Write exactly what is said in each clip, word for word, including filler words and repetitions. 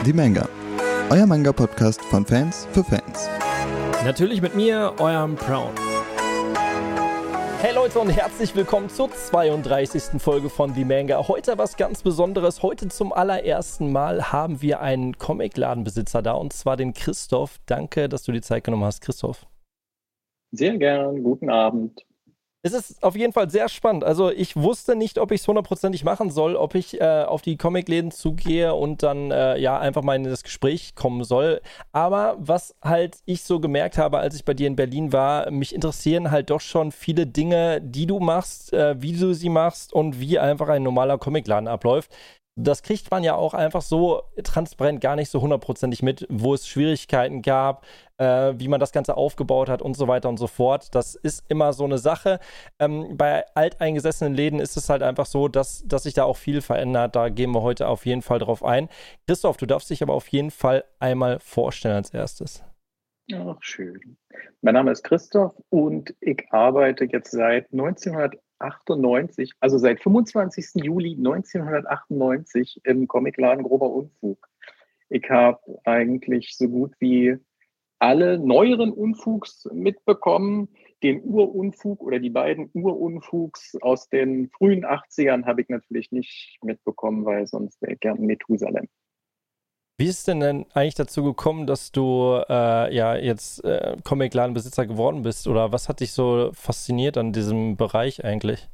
The Manga, euer Manga-Podcast von Fans für Fans. Natürlich mit mir, eurem Brown. Hey Leute und herzlich willkommen zur zweiunddreißigsten Folge von The Manga. Heute was ganz Besonderes. Heute zum allerersten Mal haben wir einen Comicladenbesitzer da, und zwar den Christoph. Danke, dass du die Zeit genommen hast, Christoph. Sehr gern, guten Abend. Es ist auf jeden Fall sehr spannend. Also ich wusste nicht, ob ich es hundertprozentig machen soll, ob ich äh, auf die Comicläden zugehe und dann äh, ja einfach mal in das Gespräch kommen soll. Aber was halt ich so gemerkt habe, als ich bei dir in Berlin war, mich interessieren halt doch schon viele Dinge, die du machst, äh, wie du sie machst und wie einfach ein normaler Comicladen abläuft. Das kriegt man ja auch einfach so transparent gar nicht so hundertprozentig mit, wo es Schwierigkeiten gab, äh, wie man das Ganze aufgebaut hat und so weiter und so fort. Das ist immer so eine Sache. Ähm, bei alteingesessenen Läden ist es halt einfach so, dass, dass sich da auch viel verändert. Da gehen wir heute auf jeden Fall drauf ein. Christoph, du darfst dich aber auf jeden Fall einmal vorstellen als erstes. Ach, schön. Mein Name ist Christoph und ich arbeite jetzt seit neunzehnhundertachtundneunzig, also seit fünfundzwanzigsten Juli neunzehnhundertachtundneunzig im Comicladen Grober Unfug. Ich habe eigentlich so gut wie alle neueren Unfugs mitbekommen. Den Urunfug oder die beiden Urunfugs aus den frühen achtzigern habe ich natürlich nicht mitbekommen, weil sonst wäre ich gern in Methusalem. Wie ist es denn, denn eigentlich dazu gekommen, dass du äh, ja jetzt äh, Comicladenbesitzer geworden bist? Oder was hat dich so fasziniert an diesem Bereich eigentlich?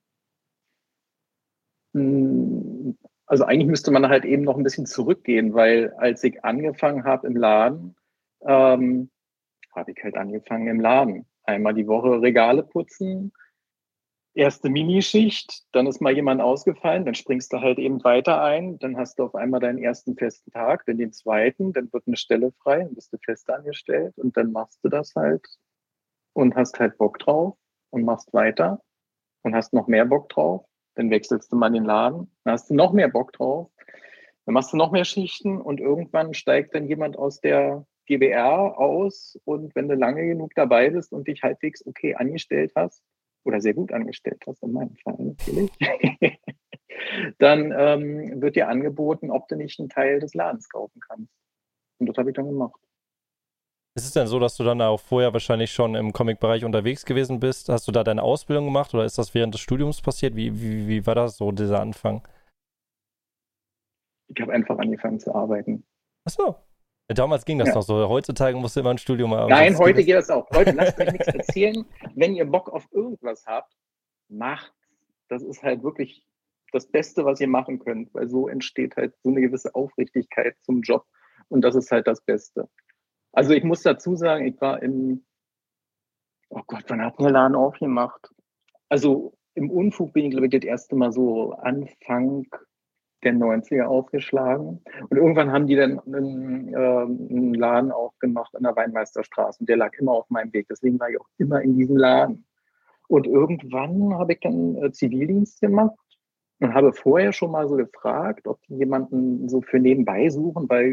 Also eigentlich müsste man halt eben noch ein bisschen zurückgehen, weil als ich angefangen habe im Laden, ähm, habe ich halt angefangen im Laden. Einmal die Woche Regale putzen, erste Minischicht, dann ist mal jemand ausgefallen, dann springst du halt eben weiter ein, dann hast du auf einmal deinen ersten festen Tag, dann den zweiten, dann wird eine Stelle frei, dann bist du fest angestellt und dann machst du das halt und hast halt Bock drauf und machst weiter und hast noch mehr Bock drauf, dann wechselst du mal in den Laden, dann hast du noch mehr Bock drauf, dann machst du noch mehr Schichten und irgendwann steigt dann jemand aus der G B R aus und wenn du lange genug dabei bist und dich halbwegs okay angestellt hast, oder sehr gut angestellt hast, in meinem Fall natürlich, dann ähm, wird dir angeboten, ob du nicht einen Teil des Ladens kaufen kannst. Und das habe ich dann gemacht. Ist es denn so, dass du dann auch vorher wahrscheinlich schon im Comic-Bereich unterwegs gewesen bist? Hast du da deine Ausbildung gemacht oder ist das während des Studiums passiert? Wie, wie, wie war das so, dieser Anfang? Ich habe einfach angefangen zu arbeiten. Ach so. Damals ging das Ja. noch so. Heutzutage musst du immer ein Studium haben. Nein, heute geht das auch. Leute, lasst euch nichts erzählen. Wenn ihr Bock auf irgendwas habt, macht's. Das ist halt wirklich das Beste, was ihr machen könnt, weil so entsteht halt so eine gewisse Aufrichtigkeit zum Job und das ist halt das Beste. Also ich muss dazu sagen, ich war im, oh Gott, wann hat der Laden aufgemacht? Also im Unfug bin ich, glaube ich, das erste Mal so Anfang der neunziger aufgeschlagen. Und irgendwann haben die dann einen, äh, einen Laden aufgemacht an der Weinmeisterstraße. Und der lag immer auf meinem Weg. Deswegen war ich auch immer in diesem Laden. Und irgendwann habe ich dann äh, Zivildienst gemacht und habe vorher schon mal so gefragt, ob die jemanden so für nebenbei suchen, weil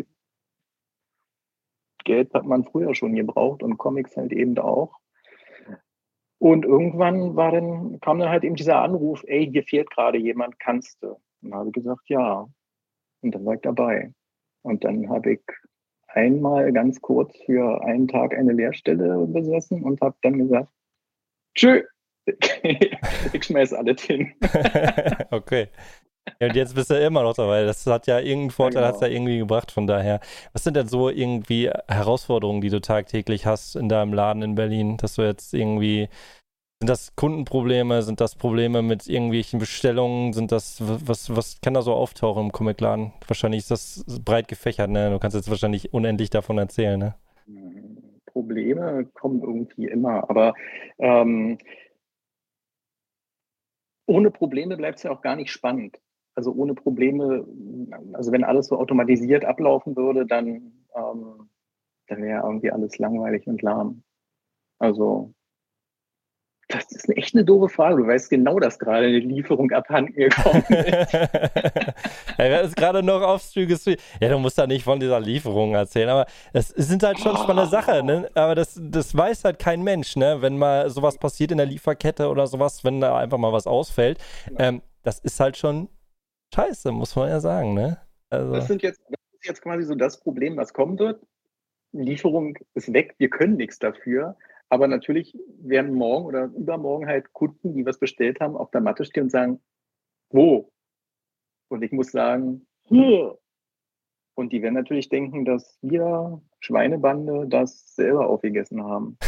Geld hat man früher schon gebraucht und Comics halt eben auch. Und irgendwann war dann, kam dann halt eben dieser Anruf, ey, hier fehlt gerade jemand, kannst du? Und dann habe ich gesagt, ja. Und dann war ich dabei. Und dann habe ich einmal ganz kurz für einen Tag eine Lehrstelle besessen und habe dann gesagt, tschö, ich schmeiß alles hin. Okay. Ja, und jetzt bist du immer noch dabei. Das hat ja irgendeinen Vorteil, ja, genau. Hat es ja irgendwie gebracht, von daher. Was sind denn so irgendwie Herausforderungen, die du tagtäglich hast in deinem Laden in Berlin, dass du jetzt irgendwie, sind das Kundenprobleme, sind das Probleme mit irgendwelchen Bestellungen, sind das, was, was kann da so auftauchen im Comicladen? Wahrscheinlich ist das breit gefächert, ne? Du kannst jetzt wahrscheinlich unendlich davon erzählen, ne? Probleme kommen irgendwie immer, aber ähm, ohne Probleme bleibt es ja auch gar nicht spannend. Also ohne Probleme, also wenn alles so automatisiert ablaufen würde, dann, ähm, dann wäre irgendwie alles langweilig und lahm. Also das ist echt eine doofe Frage. Du weißt genau, dass gerade eine Lieferung abhanden gekommen ist. Er ist gerade noch aufs Stream. Ja, du musst da nicht von dieser Lieferung erzählen, aber das sind halt schon spannende Sachen, ne? Aber das, das weiß halt kein Mensch, ne? Wenn mal sowas passiert in der Lieferkette oder sowas, wenn da einfach mal was ausfällt. Ähm, das ist halt schon scheiße, muss man ja sagen, ne? Also. Das sind jetzt jetzt quasi so das Problem, was kommen wird. Lieferung ist weg, wir können nichts dafür. Aber natürlich werden morgen oder übermorgen halt Kunden, die was bestellt haben, auf der Matte stehen und sagen, wo? Und ich muss sagen, hier. Und die werden natürlich denken, dass wir Schweinebande das selber aufgegessen haben.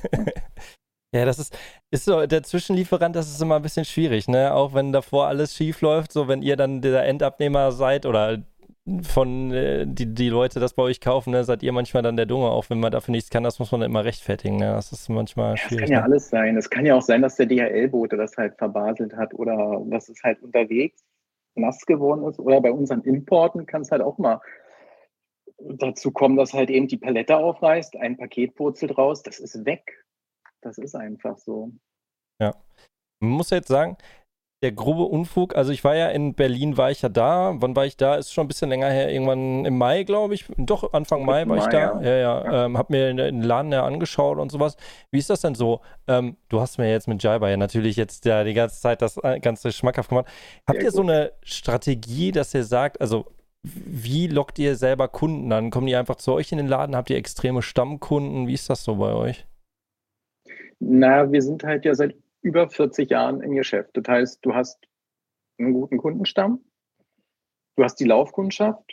Ja, das ist, ist so, der Zwischenlieferant, das ist immer ein bisschen schwierig, ne? Auch wenn davor alles schief läuft, so wenn ihr dann der Endabnehmer seid oder von äh, die, die Leute das bei euch kaufen, ne, seid ihr manchmal dann der Dumme, auch wenn man dafür nichts kann, das muss man dann immer rechtfertigen, ne? Das ist manchmal Das schwierig. kann ja Ne? alles sein. Es kann ja auch sein, dass der D H L-Bote das halt verbaselt hat oder dass es halt unterwegs nass geworden ist. Oder bei unseren Importen kann es halt auch mal dazu kommen, dass halt eben die Palette aufreißt, ein Paket purzelt raus, das ist weg. Das ist einfach so. Ja. Man muss ja jetzt sagen, der grobe Unfug, also ich war ja in Berlin, war ich ja da. Wann war ich da? Ist schon ein bisschen länger her, irgendwann im Mai, glaube ich. Doch, Anfang Mai war ich Mai, da. ja. Ja, ja. Ja. Ähm, hab mir den Laden ja angeschaut und sowas. Wie ist das denn so? Ähm, du hast mir jetzt mit Jaiba ja natürlich jetzt ja die ganze Zeit das äh, Ganze schmackhaft gemacht. Habt Sehr ihr so gut. eine Strategie, dass ihr sagt, also wie lockt ihr selber Kunden an? Kommen die einfach zu euch in den Laden? Habt ihr extreme Stammkunden? Wie ist das so bei euch? Na, wir sind halt ja seit über vierzig Jahren im Geschäft. Das heißt, du hast einen guten Kundenstamm, du hast die Laufkundschaft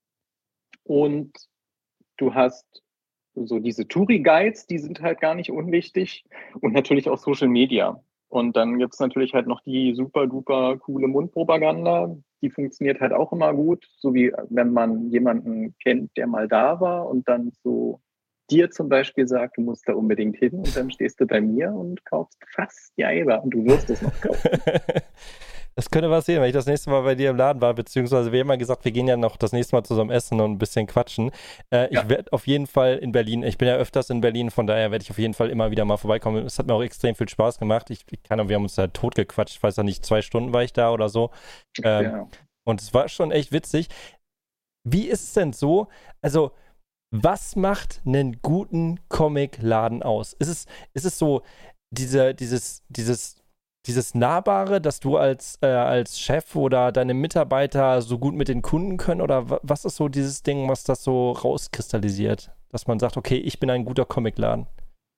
und du hast so diese Touri-Guides, die sind halt gar nicht unwichtig und natürlich auch Social Media. Und dann gibt's natürlich halt noch die super duper coole Mundpropaganda, die funktioniert halt auch immer gut, so wie wenn man jemanden kennt, der mal da war und dann so dir zum Beispiel sagt, du musst da unbedingt hin und dann stehst du bei mir und kaufst fast Jaiba und du wirst es noch kaufen. Das könnte passieren, wenn ich das nächste Mal bei dir im Laden war, beziehungsweise wir haben ja gesagt, wir gehen ja noch das nächste Mal zusammen essen und ein bisschen quatschen. Äh, Ja. Ich werde auf jeden Fall in Berlin, ich bin ja öfters in Berlin, von daher werde ich auf jeden Fall immer wieder mal vorbeikommen. Es hat mir auch extrem viel Spaß gemacht. Ich, ich kann, wir haben uns da tot gequatscht, ich weiß ja nicht, zwei Stunden war ich da oder so. Ähm, Ja. und es war schon echt witzig. Wie ist es denn so? Also, was macht einen guten Comicladen aus? Ist es, ist es so diese, dieses, dieses, dieses Nahbare, dass du als, äh, als Chef oder deine Mitarbeiter so gut mit den Kunden können? Oder wa- was ist so dieses Ding, was das so rauskristallisiert? Dass man sagt, okay, ich bin ein guter Comicladen.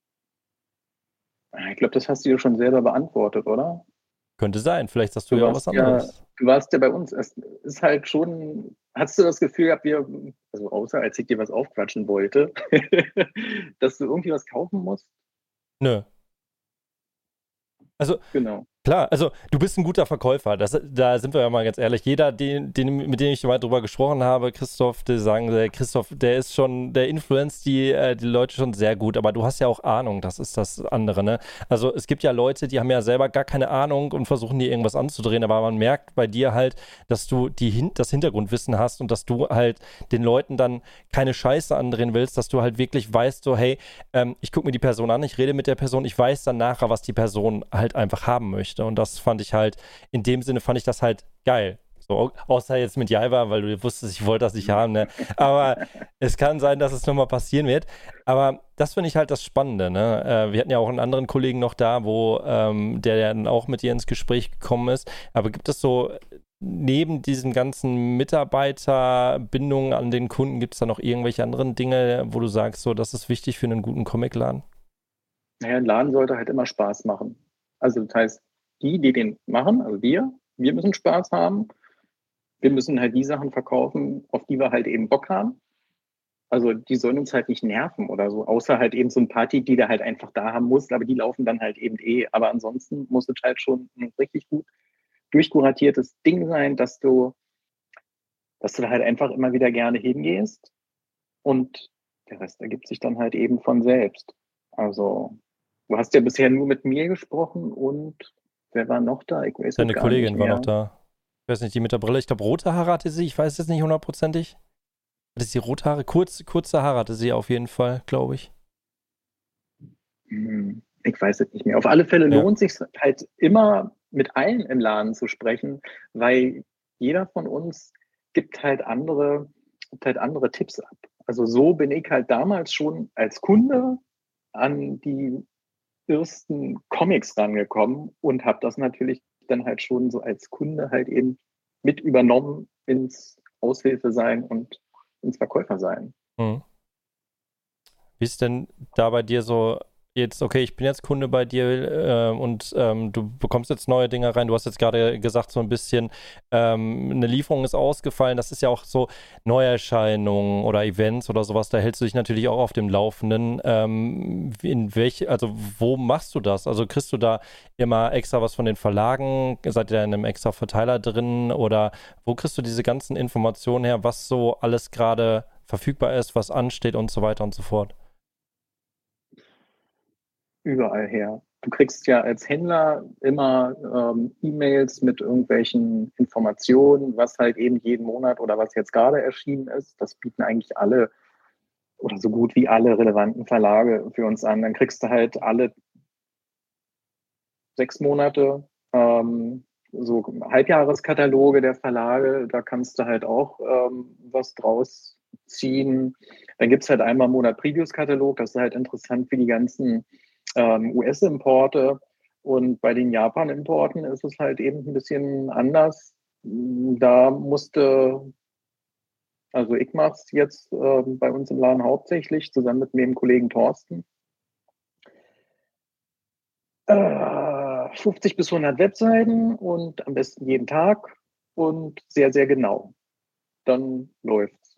Ich glaube, das hast du dir schon selber beantwortet, oder? Könnte sein, vielleicht sagst du Du ja auch was warst ja, anderes. du warst ja bei uns. Es ist halt schon, hast du das Gefühl gehabt, wir, also außer als ich dir was aufquatschen wollte, dass du irgendwie was kaufen musst? Nö. Also, Genau. klar, also du bist ein guter Verkäufer, das, da sind wir ja mal ganz ehrlich. Jeder, den, den, mit dem ich mal drüber gesprochen habe, Christoph, die sagen, der Christoph, der ist schon, der influenzt die, äh, die Leute schon sehr gut, aber du hast ja auch Ahnung, das ist das andere, ne? Also es gibt ja Leute, die haben ja selber gar keine Ahnung und versuchen dir irgendwas anzudrehen, aber man merkt bei dir halt, dass du die, Hin- das Hintergrundwissen hast und dass du halt den Leuten dann keine Scheiße andrehen willst, dass du halt wirklich weißt, so, hey, ähm, ich gucke mir die Person an, ich rede mit der Person, ich weiß dann nachher, was die Person halt einfach haben möchte. Und das fand ich halt, in dem Sinne fand ich das halt geil. So, außer jetzt mit Jaiba, weil du wusstest, ich wollte das nicht haben, ne? Aber es kann sein, dass es nochmal passieren wird. Aber das finde ich halt das Spannende, ne? Äh, wir hatten ja auch einen anderen Kollegen noch da, wo ähm, der dann auch mit dir ins Gespräch gekommen ist. Aber gibt es so, neben diesen ganzen Mitarbeiterbindungen an den Kunden, gibt es da noch irgendwelche anderen Dinge, wo du sagst, so, das ist wichtig für einen guten Comicladen? Naja, ein Laden sollte halt immer Spaß machen. Also das heißt, die, die den machen, also wir, wir müssen Spaß haben. Wir müssen halt die Sachen verkaufen, auf die wir halt eben Bock haben. Also die sollen uns halt nicht nerven oder so, außer halt eben so ein Party, die der halt einfach da haben muss, aber die laufen dann halt eben eh. Aber ansonsten muss es halt schon ein richtig gut durchkuratiertes Ding sein, dass du, dass du da halt einfach immer wieder gerne hingehst und der Rest ergibt sich dann halt eben von selbst. Also du hast ja bisher nur mit mir gesprochen und wer war noch da? Ich weiß es Deine gar nicht Kollegin war noch mehr. da. Ich weiß nicht, die mit der Brille. Ich glaube, rote Haare hatte sie. Ich weiß jetzt nicht hundertprozentig. Hatte sie rote Haare? Kurz, kurze Haare hatte sie auf jeden Fall, glaube ich. Hm, ich weiß es nicht mehr. Auf alle Fälle Ja. lohnt sich halt immer mit allen im Laden zu sprechen, weil jeder von uns gibt halt andere, gibt halt andere Tipps ab. Also so bin ich halt damals schon als Kunde an die ersten Comics rangekommen und habe das natürlich dann halt schon so als Kunde halt eben mit übernommen ins Aushilfe sein und ins Verkäufer sein. Hm. Wie ist denn da bei dir so jetzt, okay, ich bin jetzt Kunde bei dir äh, und ähm, du bekommst jetzt neue Dinge rein. Du hast jetzt gerade gesagt, so ein bisschen, ähm, eine Lieferung ist ausgefallen. Das ist ja auch so Neuerscheinungen oder Events oder sowas. Da hältst du dich natürlich auch auf dem Laufenden. Ähm, in welche, also wo machst du das? Also kriegst du da immer extra was von den Verlagen? Seid ihr da in einem extra Verteiler drin? Oder wo kriegst du diese ganzen Informationen her, was so alles gerade verfügbar ist, was ansteht und so weiter und so fort? Überall her. Du kriegst ja als Händler immer ähm, E-Mails mit irgendwelchen Informationen, was halt eben jeden Monat oder was jetzt gerade erschienen ist. Das bieten eigentlich alle oder so gut wie alle relevanten Verlage für uns an. Dann kriegst du halt alle sechs Monate ähm, so Halbjahreskataloge der Verlage. Da kannst du halt auch ähm, was draus ziehen. Dann gibt es halt einmal im Monat Previews-Katalog. Das ist halt interessant für die ganzen ähm, U S-Importe. Und bei den Japan-Importen ist es halt eben ein bisschen anders. Da musste, also ich mache es jetzt äh, bei uns im Laden hauptsächlich, zusammen mit meinem Kollegen Thorsten. Äh, fünfzig bis hundert Webseiten und am besten jeden Tag und sehr, sehr genau. Dann läuft's.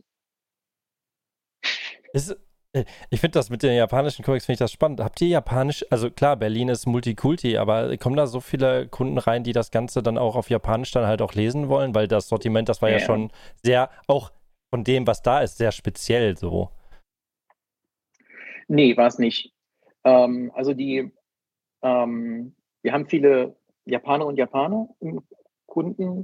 Ist, äh, ich finde das mit den japanischen Comics, finde ich das spannend. Habt ihr japanisch, also klar, Berlin ist Multikulti, aber kommen da so viele Kunden rein, die das Ganze dann auch auf Japanisch dann halt auch lesen wollen? Weil das Sortiment, das war ja Ja. schon sehr, auch von dem, was da ist, sehr speziell so. Nee, war es nicht. Ähm, also die, ähm, wir haben viele Japaner und Japaner im Kundenstamm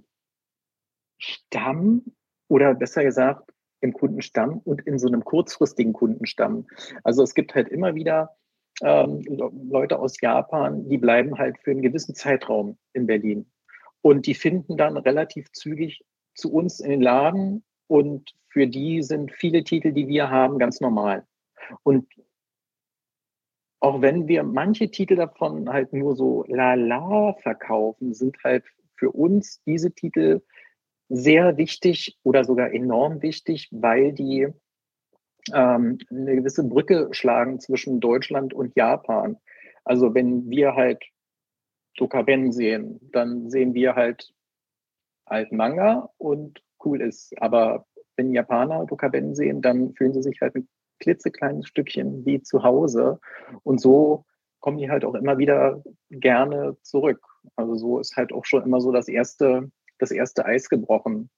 oder besser gesagt im Kundenstamm und in so einem kurzfristigen Kundenstamm. Also es gibt halt immer wieder ähm, Leute aus Japan, die bleiben halt für einen gewissen Zeitraum in Berlin. Und die finden dann relativ zügig zu uns in den Laden und für die sind viele Titel, die wir haben, ganz normal. Und auch wenn wir manche Titel davon halt nur so lala verkaufen, sind halt für uns diese Titel sehr wichtig oder sogar enorm wichtig, weil die ähm, eine gewisse Brücke schlagen zwischen Deutschland und Japan. Also wenn wir halt Dokaben sehen, dann sehen wir halt halt Manga und cool ist. Aber wenn Japaner Dokaben sehen, dann fühlen sie sich halt ein klitzekleines Stückchen wie zu Hause. Und so kommen die halt auch immer wieder gerne zurück. Also so ist halt auch schon immer so das erste, das erste Eis gebrochen.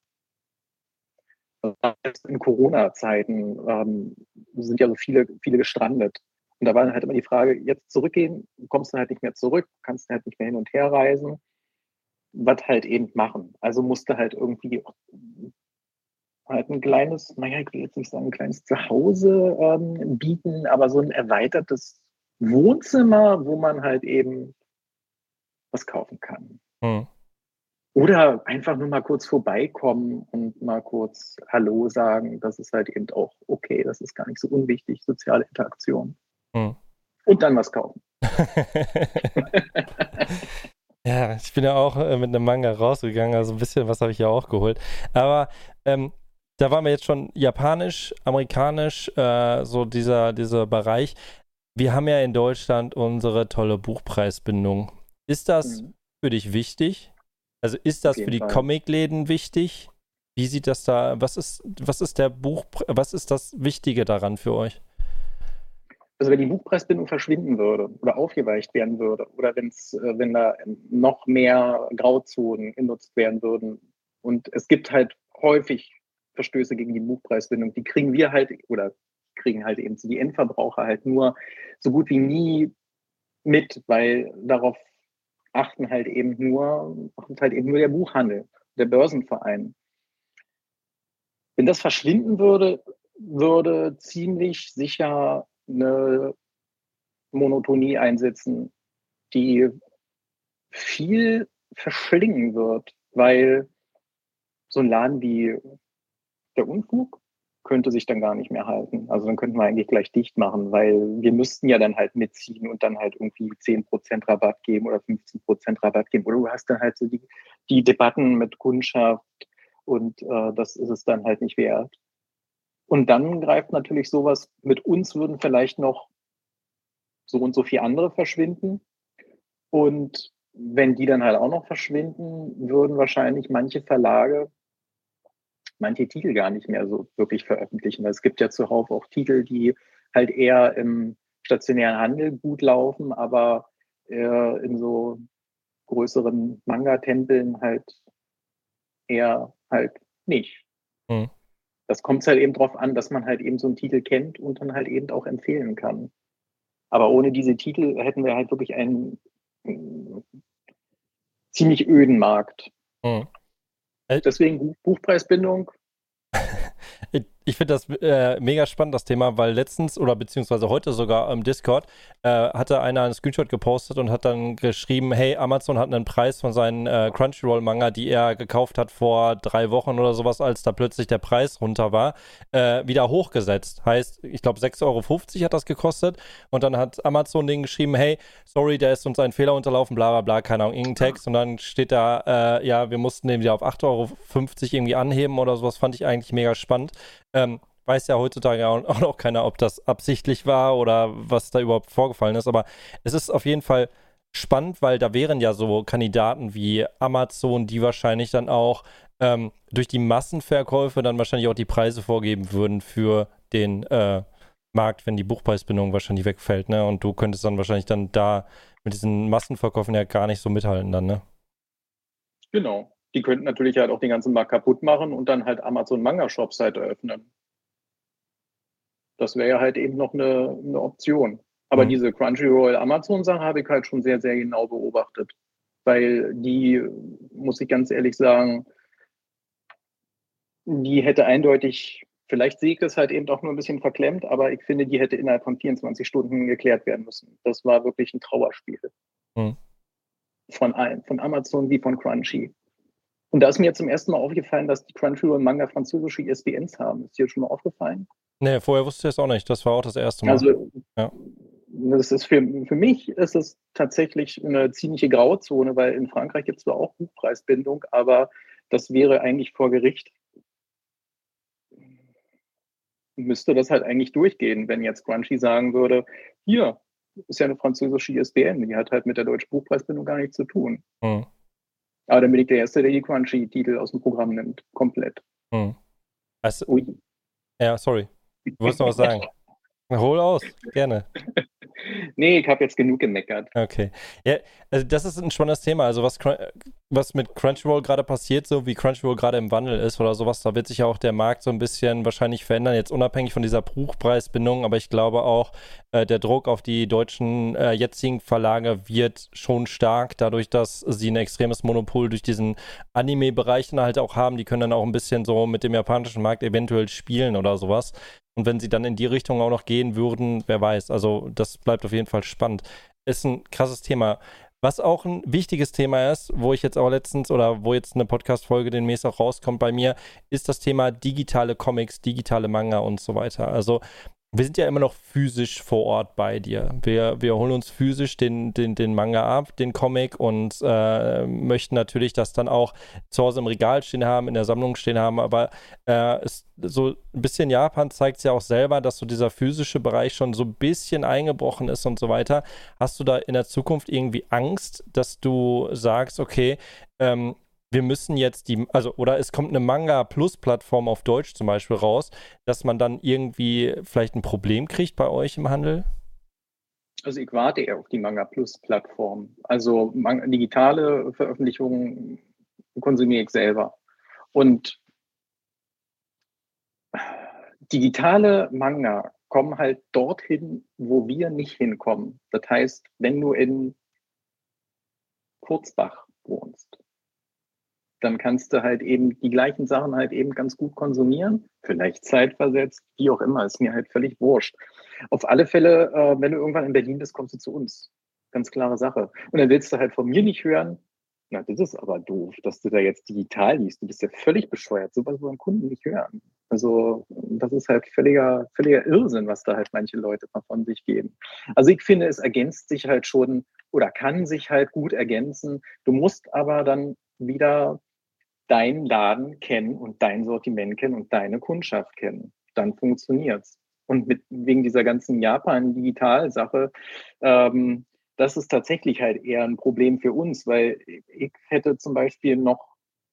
In Corona-Zeiten ähm, sind ja so viele, viele gestrandet. Und da war dann halt immer die Frage, jetzt zurückgehen, kommst du halt nicht mehr zurück, kannst du halt nicht mehr hin und her reisen, was halt eben machen. Also musste halt irgendwie halt ein kleines, naja, ich will jetzt nicht sagen, ein kleines Zuhause ähm, bieten, aber so ein erweitertes Wohnzimmer, wo man halt eben was kaufen kann. Hm. Oder einfach nur mal kurz vorbeikommen und mal kurz Hallo sagen. Das ist halt eben auch okay. Das ist gar nicht so unwichtig, soziale Interaktion. Hm. Und dann was kaufen. Ja, ich bin ja auch äh, mit einem Manga rausgegangen, also ein bisschen was habe ich ja auch geholt. Aber ähm, da waren wir jetzt schon japanisch, amerikanisch, äh, so dieser, dieser Bereich. Wir haben ja in Deutschland unsere tolle Buchpreisbindung. Ist das Mhm. für dich wichtig? Also ist Auf das für jeden die Fall. Comicläden wichtig? Wie sieht das da, was ist, was ist der Buch, was ist das Wichtige daran für euch? Also wenn die Buchpreisbindung verschwinden würde oder aufgeweicht werden würde oder wenn's, äh, wenn da noch mehr Grauzonen genutzt werden würden und es gibt halt häufig Verstöße gegen die Buchpreisbindung, die kriegen wir halt oder kriegen halt eben die Endverbraucher halt nur so gut wie nie mit, weil darauf achten halt eben nur, achtet halt eben nur der Buchhandel, der Börsenverein. Wenn das verschwinden würde, würde ziemlich sicher eine Monotonie einsetzen, die viel verschlingen wird, weil so ein Laden wie der Unfug könnte sich dann gar nicht mehr halten. Also dann könnten wir eigentlich gleich dicht machen, weil wir müssten ja dann halt mitziehen und dann halt irgendwie zehn Prozent Rabatt geben oder fünfzehn Prozent Rabatt geben. Oder du hast dann halt so die, die Debatten mit Kundschaft und äh, das ist es dann halt nicht wert. Und dann greift natürlich sowas, mit uns würden vielleicht noch so und so viele andere verschwinden. Und wenn die dann halt auch noch verschwinden, würden wahrscheinlich manche Verlage manche Titel gar nicht mehr so wirklich veröffentlichen. Weil es gibt ja zuhauf auch Titel, die halt eher im stationären Handel gut laufen, aber äh, in so größeren Manga-Tempeln halt eher halt nicht. Hm. Das kommt halt eben drauf an, dass man halt eben so einen Titel kennt und dann halt eben auch empfehlen kann. Aber ohne diese Titel hätten wir halt wirklich einen äh, ziemlich öden Markt. Hm. Äh, Deswegen Buchpreisbindung. Ich, ich finde das äh, mega spannend, das Thema, weil letztens oder beziehungsweise heute sogar im Discord äh, hatte einer einen Screenshot gepostet und hat dann geschrieben, hey, Amazon hat einen Preis von seinen äh, Crunchyroll-Manga, die er gekauft hat vor drei Wochen oder sowas, als da plötzlich der Preis runter war, äh, wieder hochgesetzt. Heißt, ich glaube sechs Euro fünfzig hat das gekostet und dann hat Amazon denen geschrieben, hey, sorry, da ist uns ein Fehler unterlaufen, bla bla bla, keine Ahnung, irgendein Text und dann steht da, äh, ja, wir mussten den wieder auf acht Euro fünfzig irgendwie anheben oder sowas, fand ich eigentlich mega spannend. Ähm, weiß ja heutzutage auch noch keiner, ob das absichtlich war oder was da überhaupt vorgefallen ist, aber es ist auf jeden Fall spannend, weil da wären ja so Kandidaten wie Amazon, die wahrscheinlich dann auch ähm, durch die Massenverkäufe dann wahrscheinlich auch die Preise vorgeben würden für den äh, Markt, wenn die Buchpreisbindung wahrscheinlich wegfällt, ne? Und du könntest dann wahrscheinlich dann da mit diesen Massenverkäufen ja gar nicht so mithalten dann, ne? Genau. Die könnten natürlich halt auch den ganzen Markt kaputt machen und dann halt Amazon Manga Shops halt eröffnen. Das wäre ja halt eben noch eine, eine Option. Aber Mhm. diese Crunchyroll Amazon Sache habe ich halt schon sehr, sehr genau beobachtet. Weil die, muss ich ganz ehrlich sagen, die hätte eindeutig, vielleicht sehe ich das halt eben auch nur ein bisschen verklemmt, aber ich finde, die hätte innerhalb von vierundzwanzig Stunden geklärt werden müssen. Das war wirklich ein Trauerspiel. Mhm. Von allen, von Amazon wie von Crunchy. Und da ist mir jetzt zum ersten Mal aufgefallen, dass die Crunchyroll Manga französische I S B Ns haben. Ist dir schon mal aufgefallen? Nee, vorher wusste ich es auch nicht. Das war auch das erste Mal. Also, ja. das ist für, für mich ist es tatsächlich eine ziemliche Grauzone, weil in Frankreich gibt es zwar auch Buchpreisbindung, aber das wäre eigentlich vor Gericht. Müsste das halt eigentlich durchgehen, wenn jetzt Crunchy sagen würde, hier, ist ja eine französische I S B N, die hat halt mit der deutschen Buchpreisbindung gar nichts zu tun. Hm. Aber dann bin ich der Erste, der die Crunchy-Titel aus dem Programm nimmt, komplett. Hm. Also, Ui. ja, sorry. Du wolltest noch was sagen. Hol aus, gerne. Nee, ich habe jetzt genug gemeckert. Okay. Ja, also das ist ein spannendes Thema. Also was, was mit Crunchyroll gerade passiert, so wie Crunchyroll gerade im Wandel ist oder sowas, da wird sich ja auch der Markt so ein bisschen wahrscheinlich verändern, jetzt unabhängig von dieser Buchpreisbindung, aber ich glaube auch, äh, der Druck auf die deutschen äh, jetzigen Verlage wird schon stark, dadurch, dass sie ein extremes Monopol durch diesen Anime-Bereich dann halt auch haben. Die können dann auch ein bisschen so mit dem japanischen Markt eventuell spielen oder sowas. Und wenn sie dann in die Richtung auch noch gehen würden, wer weiß. Also das bleibt auf jeden Fall spannend. Ist ein krasses Thema. Was auch ein wichtiges Thema ist, wo ich jetzt aber letztens oder wo jetzt eine Podcast-Folge demnächst auch rauskommt bei mir, ist das Thema digitale Comics, digitale Manga und so weiter. Also wir sind ja immer noch physisch vor Ort bei dir. Wir, wir holen uns physisch den, den, den Manga ab, den Comic und äh, möchten natürlich das dann auch zu Hause im Regal stehen haben, in der Sammlung stehen haben. Aber äh, es, so ein bisschen Japan zeigt es ja auch selber, dass so dieser physische Bereich schon so ein bisschen eingebrochen ist und so weiter. Hast du da in der Zukunft irgendwie Angst, dass du sagst, okay, ähm, wir müssen jetzt die, also, oder es kommt eine Manga-Plus-Plattform auf Deutsch zum Beispiel raus, dass man dann irgendwie vielleicht ein Problem kriegt bei euch im Handel? Also ich warte eher auf die Manga Plus-Plattform. Also digitale Veröffentlichungen konsumiere ich selber. Und digitale Manga kommen halt dorthin, wo wir nicht hinkommen. Das heißt, wenn du in Kurzbach wohnst, dann kannst du halt eben die gleichen Sachen halt eben ganz gut konsumieren. Vielleicht zeitversetzt, wie auch immer, ist mir halt völlig wurscht. Auf alle Fälle, äh, wenn du irgendwann in Berlin bist, kommst du zu uns. Ganz klare Sache. Und dann willst du halt von mir nicht hören, na, das ist aber doof, dass du da jetzt digital liest. Du bist ja völlig bescheuert. Sowas wollen Kunden nicht hören. Also das ist halt völliger, völliger Irrsinn, was da halt manche Leute von sich geben. Also ich finde, es ergänzt sich halt schon oder kann sich halt gut ergänzen. Du musst aber dann wieder deinen Laden kennen und dein Sortiment kennen und deine Kundschaft kennen. dann funktioniert's. Und mit, wegen dieser ganzen Japan-Digital-Sache, ähm, das ist tatsächlich halt eher ein Problem für uns, weil ich hätte zum Beispiel noch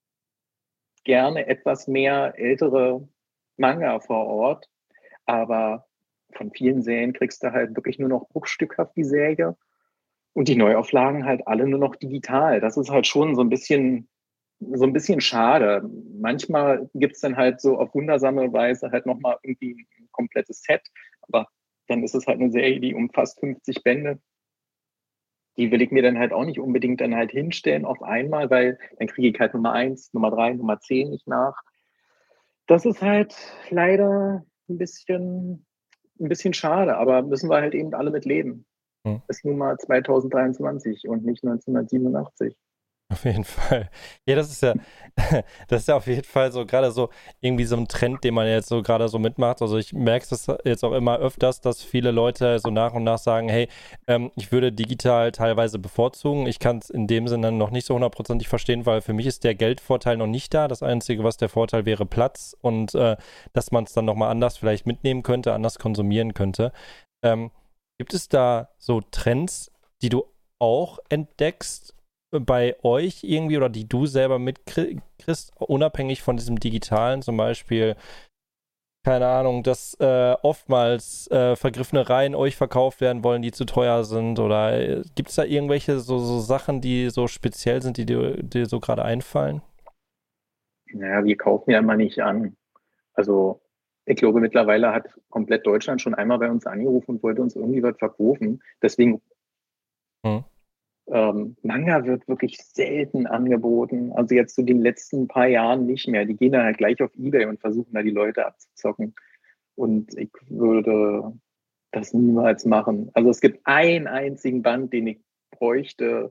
gerne etwas mehr ältere Manga vor Ort, aber von vielen Serien kriegst du halt wirklich nur noch bruchstückhaft die Serie und die Neuauflagen halt alle nur noch digital. Das ist halt schon so ein bisschen, so ein bisschen schade. Manchmal gibt's dann halt so auf wundersame Weise halt nochmal irgendwie ein komplettes Set, aber dann ist es halt eine Serie, die umfasst fünfzig Bände. Die will ich mir dann halt auch nicht unbedingt dann halt hinstellen auf einmal, weil dann kriege ich halt Nummer eins, Nummer drei, Nummer zehn nicht nach. Das ist halt leider ein bisschen, ein bisschen schade, aber müssen wir halt eben alle mit leben. Hm. Ist nun mal zwanzig dreiundzwanzig und nicht neunzehnhundertsiebenundachtzig. Auf jeden Fall. Ja, das ist ja, das ist ja auf jeden Fall so gerade so irgendwie so ein Trend, den man jetzt so gerade so mitmacht. Also ich merke es jetzt auch immer öfters, dass viele Leute so nach und nach sagen, hey, ähm, ich würde digital teilweise bevorzugen. Ich kann es in dem Sinne noch nicht so hundertprozentig verstehen, weil für mich ist der Geldvorteil noch nicht da. Das Einzige, was der Vorteil wäre, Platz und äh, dass man es dann nochmal anders vielleicht mitnehmen könnte, anders konsumieren könnte. Ähm, gibt es da so Trends, die du auch entdeckst bei euch irgendwie oder die du selber mitkriegst, unabhängig von diesem Digitalen, zum Beispiel, keine Ahnung, dass äh, oftmals äh, vergriffene Reihen euch verkauft werden wollen, die zu teuer sind, oder äh, gibt es da irgendwelche so, so Sachen, die so speziell sind, die dir, dir so gerade einfallen? Naja, wir kaufen ja immer nicht an. Also ich glaube, mittlerweile hat komplett Deutschland schon einmal bei uns angerufen und wollte uns irgendwie was verkaufen. Deswegen Hm. Ähm, Manga wird wirklich selten angeboten. Also jetzt so den letzten paar Jahren nicht mehr. Die gehen dann halt gleich auf eBay und versuchen da die Leute abzuzocken. Und ich würde das niemals machen. Also es gibt einen einzigen Band, den ich bräuchte.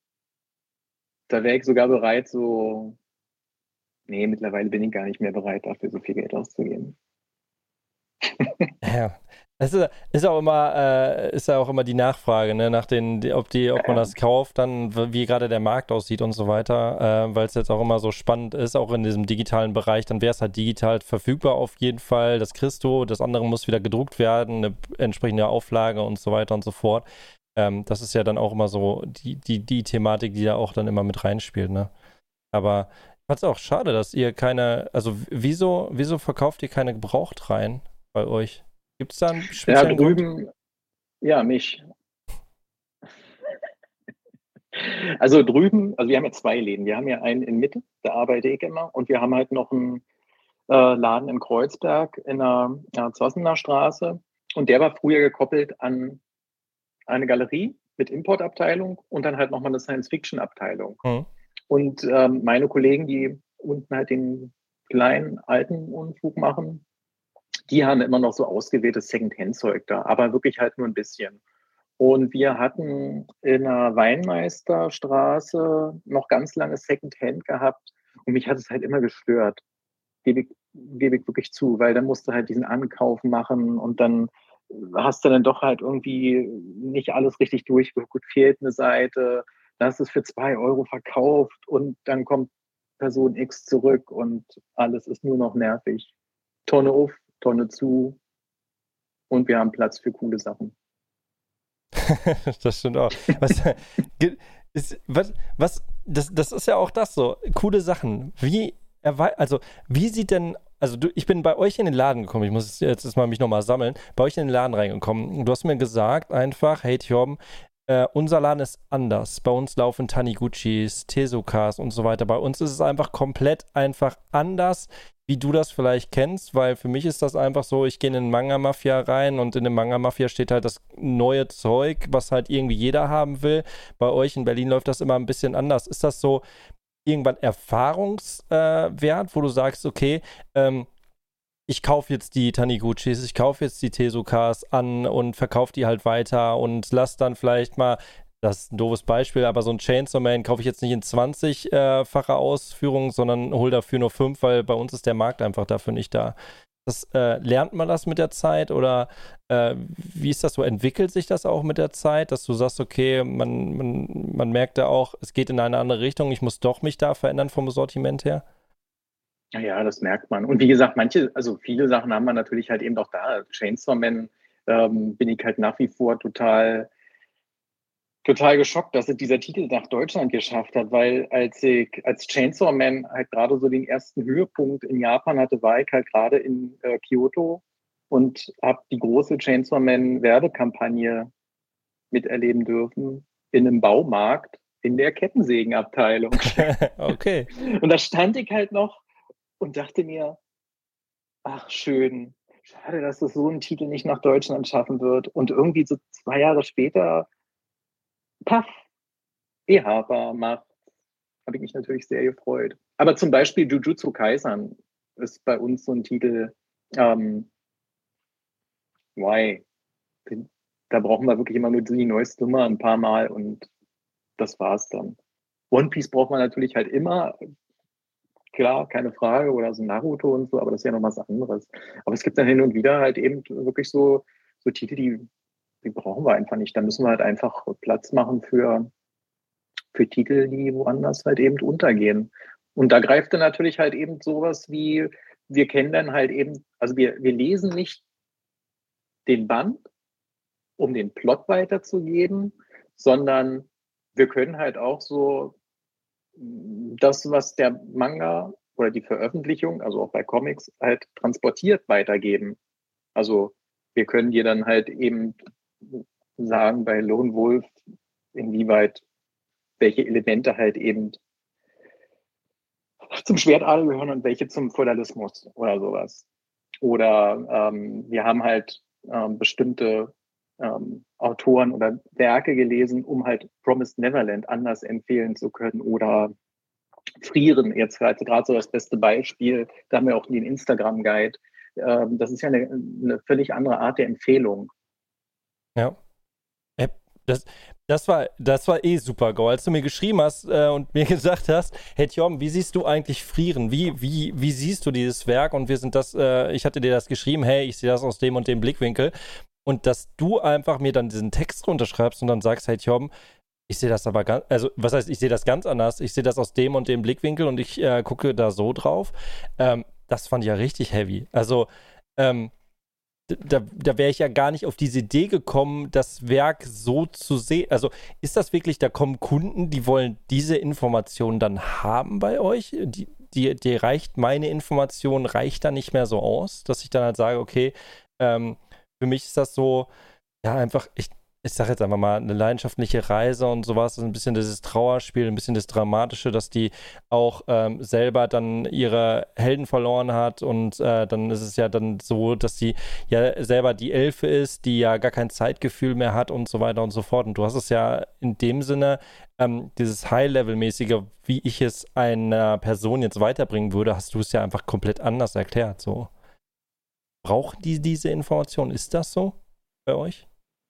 Da wäre ich sogar bereit, so... Nee, mittlerweile bin ich gar nicht mehr bereit, dafür so viel Geld auszugeben. Ja, es ist, ist auch immer, äh, ist ja auch immer die Nachfrage, ne, nach den, die, ob die, ob man das kauft, dann wie gerade der Markt aussieht und so weiter, äh, weil es jetzt auch immer so spannend ist, auch in diesem digitalen Bereich, dann wäre es halt digital verfügbar auf jeden Fall, das kriegst du, das andere muss wieder gedruckt werden, eine entsprechende Auflage und so weiter und so fort. Ähm, das ist ja dann auch immer so die, die, die Thematik, die da auch dann immer mit reinspielt, ne. Aber ich fand es auch schade, dass ihr keine, also wieso, wieso verkauft ihr keine Gebrauchtreihen bei euch? Gibt es da einen Ja, speziellen Grund? drüben, ja, mich. Also drüben, also wir haben ja zwei Läden. Wir haben ja einen in Mitte, da arbeite ich immer, und wir haben halt noch einen äh, Laden in Kreuzberg in der ja, Zossener Straße. Und der war früher gekoppelt an eine Galerie mit Importabteilung und dann halt nochmal eine Science-Fiction-Abteilung. Hm. Und ähm, meine Kollegen, die unten halt den kleinen, alten Unfug machen, die haben immer noch so ausgewähltes Second-Hand-Zeug da, aber wirklich halt nur ein bisschen. Und wir hatten in der Weinmeisterstraße noch ganz lange Second-Hand gehabt und mich hat es halt immer gestört. Gebe ich, gebe ich wirklich zu, weil dann musst du halt diesen Ankauf machen und dann hast du dann doch halt irgendwie nicht alles richtig durchgeguckt, fehlt eine Seite, dann hast du es für zwei Euro verkauft und dann kommt Person X zurück und alles ist nur noch nervig. Tonne auf, Tonne zu und wir haben Platz für coole Sachen. Das stimmt auch. Was, ist, was, was das, das ist ja auch das so, coole Sachen. Wie, also, wie sieht denn, also du, ich bin bei euch in den Laden gekommen, ich muss jetzt mal mich nochmal sammeln, bei euch in den Laden reingekommen. Du hast mir gesagt einfach, hey Thjorben, äh, unser Laden ist anders. Bei uns laufen Taniguchis, Tezukas und so weiter. Bei uns ist es einfach komplett einfach anders, wie du das vielleicht kennst, weil für mich ist das einfach so, ich gehe in den Manga-Mafia rein und in dem Manga-Mafia steht halt das neue Zeug, was halt irgendwie jeder haben will. Bei euch in Berlin läuft das immer ein bisschen anders. Ist das so irgendwann Erfahrungswert, äh, wo du sagst, okay, ähm, ich kaufe jetzt die Taniguchis, ich kaufe jetzt die Tezukas an und verkaufe die halt weiter und lass dann vielleicht mal, das ist ein doofes Beispiel, aber so ein Chainsaw Man kaufe ich jetzt nicht in zwanzig-facher Ausführung, sondern hole dafür nur fünf, weil bei uns ist der Markt einfach dafür nicht da. Das, äh, lernt man das mit der Zeit oder äh, wie ist das so? Entwickelt sich das auch mit der Zeit, dass du sagst, okay, man, man, man merkt da auch, es geht in eine andere Richtung, ich muss doch mich da verändern vom Sortiment her? Ja, das merkt man. Und wie gesagt, manche, also viele Sachen haben wir natürlich halt eben auch da. Chainsaw Man ähm, bin ich halt nach wie vor total, total geschockt, dass es dieser Titel nach Deutschland geschafft hat, weil als ich als Chainsaw Man halt gerade so den ersten Höhepunkt in Japan hatte, war ich halt gerade in äh, Kyoto und habe die große Chainsaw Man Werbekampagne miterleben dürfen in einem Baumarkt in der Kettensägenabteilung. Okay. Und da stand ich halt noch und dachte mir, ach schön, schade, dass das so ein Titel nicht nach Deutschland schaffen wird. Und irgendwie so zwei Jahre später, paff, Ehapa macht, habe ich mich natürlich sehr gefreut. Aber zum Beispiel Jujutsu Kaisen ist bei uns so ein Titel, ähm, why? Da brauchen wir wirklich immer nur die neueste Nummer ein paar Mal und das war's dann. One Piece braucht man natürlich halt immer, klar, keine Frage, oder so Naruto und so, aber das ist ja noch was anderes. Aber es gibt dann hin und wieder halt eben wirklich so, so Titel, die, die brauchen wir einfach nicht. Da müssen wir halt einfach Platz machen für, für Titel, die woanders halt eben untergehen. Und da greift dann natürlich halt eben sowas wie, wir kennen dann halt eben, also wir, wir lesen nicht den Band, um den Plot weiterzugeben, sondern wir können halt auch so das, was der Manga oder die Veröffentlichung, also auch bei Comics, halt transportiert, weitergeben. Also wir können dir dann halt eben sagen bei Lone Wolf, inwieweit welche Elemente halt eben zum Schwertadel gehören und welche zum Feudalismus oder sowas. Oder ähm, wir haben halt ähm, bestimmte ähm, Autoren oder Werke gelesen, um halt Promised Neverland anders empfehlen zu können oder Frieren, jetzt gerade gerade so das beste Beispiel, da haben wir auch den Instagram-Guide. Ähm, das ist ja eine, eine völlig andere Art der Empfehlung. Ja. Äh, Das, das war, das war eh super, Go. Als du mir geschrieben hast äh, und mir gesagt hast, hey Tjom, wie siehst du eigentlich Frieren? Wie, wie, wie siehst du dieses Werk? Und wir sind das, äh, ich hatte dir das geschrieben, hey, ich sehe das aus dem und dem Blickwinkel. Und dass du einfach mir dann diesen Text runterschreibst und dann sagst, hey Tjom, ich sehe das aber ganz, also was heißt, ich sehe das ganz anders. Ich sehe das aus dem und dem Blickwinkel und ich äh, gucke da so drauf. Ähm, das fand ich ja richtig heavy. Also, ähm, da, da wäre ich ja gar nicht auf diese Idee gekommen, das Werk so zu sehen. Also ist das wirklich, da kommen Kunden, die wollen diese Information dann haben bei euch? Die, die, die reicht meine Information, reicht da nicht mehr so aus, dass ich dann halt sage, okay, ähm, für mich ist das so, ja, einfach, ich, ich sage jetzt einfach mal, eine leidenschaftliche Reise und sowas, ein bisschen dieses Trauerspiel, ein bisschen das Dramatische, dass die auch ähm, selber dann ihre Helden verloren hat und äh, dann ist es ja dann so, dass sie ja selber die Elfe ist, die ja gar kein Zeitgefühl mehr hat und so weiter und so fort. Und du hast es ja in dem Sinne, ähm, dieses High-Level-mäßige, wie ich es einer Person jetzt weiterbringen würde, hast du es ja einfach komplett anders erklärt. So. Brauchen die diese Information? Ist das so bei euch?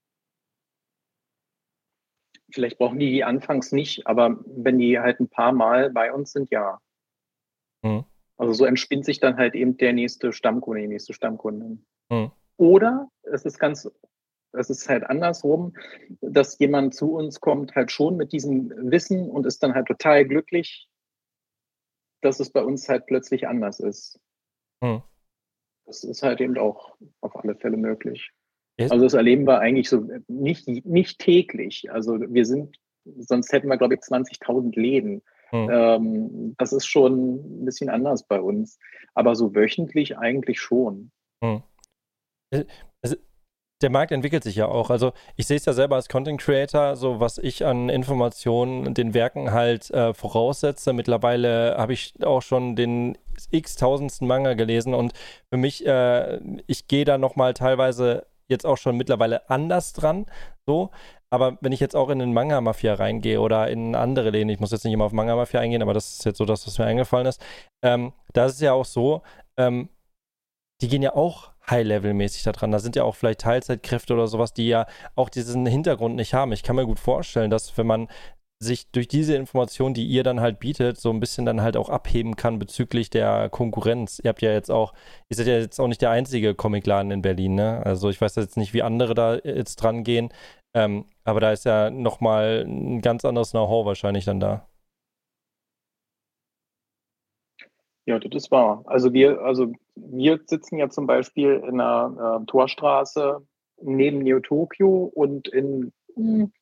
Vielleicht brauchen die die anfangs nicht, aber wenn die halt ein paar Mal bei uns sind, ja. Hm. Also so entspinnt sich dann halt eben der nächste Stammkunde, die nächste Stammkundin. Hm. Oder es ist ganz, es ist halt andersrum, dass jemand zu uns kommt halt schon mit diesem Wissen und ist dann halt total glücklich, dass es bei uns halt plötzlich anders ist. Hm. Das ist halt eben auch auf alle Fälle möglich. Ist, Also das erleben wir eigentlich so nicht, nicht täglich. Also wir sind, sonst hätten wir, glaube ich, zwanzigtausend Läden. hm. Ähm, das ist schon ein bisschen anders bei uns. Aber so wöchentlich eigentlich schon. Hm. Es, der Markt entwickelt sich ja auch. Also ich sehe es ja selber als Content Creator, so was ich an Informationen den Werken halt äh, voraussetze. Mittlerweile habe ich auch schon den x-tausendsten Manga gelesen und für mich, äh, ich gehe da nochmal teilweise jetzt auch schon mittlerweile anders dran, so. Aber wenn ich jetzt auch in den Manga-Mafia reingehe oder in andere Läden, ich muss jetzt nicht immer auf Manga-Mafia eingehen, aber das ist jetzt so das, was mir eingefallen ist, ähm, da ist es ja auch so, ähm, die gehen ja auch High-Level-mäßig da dran. Da sind ja auch vielleicht Teilzeitkräfte oder sowas, die ja auch diesen Hintergrund nicht haben. Ich kann mir gut vorstellen, dass wenn man sich durch diese Information, die ihr dann halt bietet, so ein bisschen dann halt auch abheben kann bezüglich der Konkurrenz. Ihr habt ja jetzt auch, ihr seid ja jetzt auch nicht der einzige Comicladen in Berlin, ne? Also ich weiß jetzt nicht, wie andere da jetzt dran gehen, ähm, aber da ist ja nochmal ein ganz anderes Know-how wahrscheinlich dann da. Ja, das ist wahr. Also wir, also wir sitzen ja zum Beispiel in einer äh, Torstraße neben Neo Tokyo und in hm,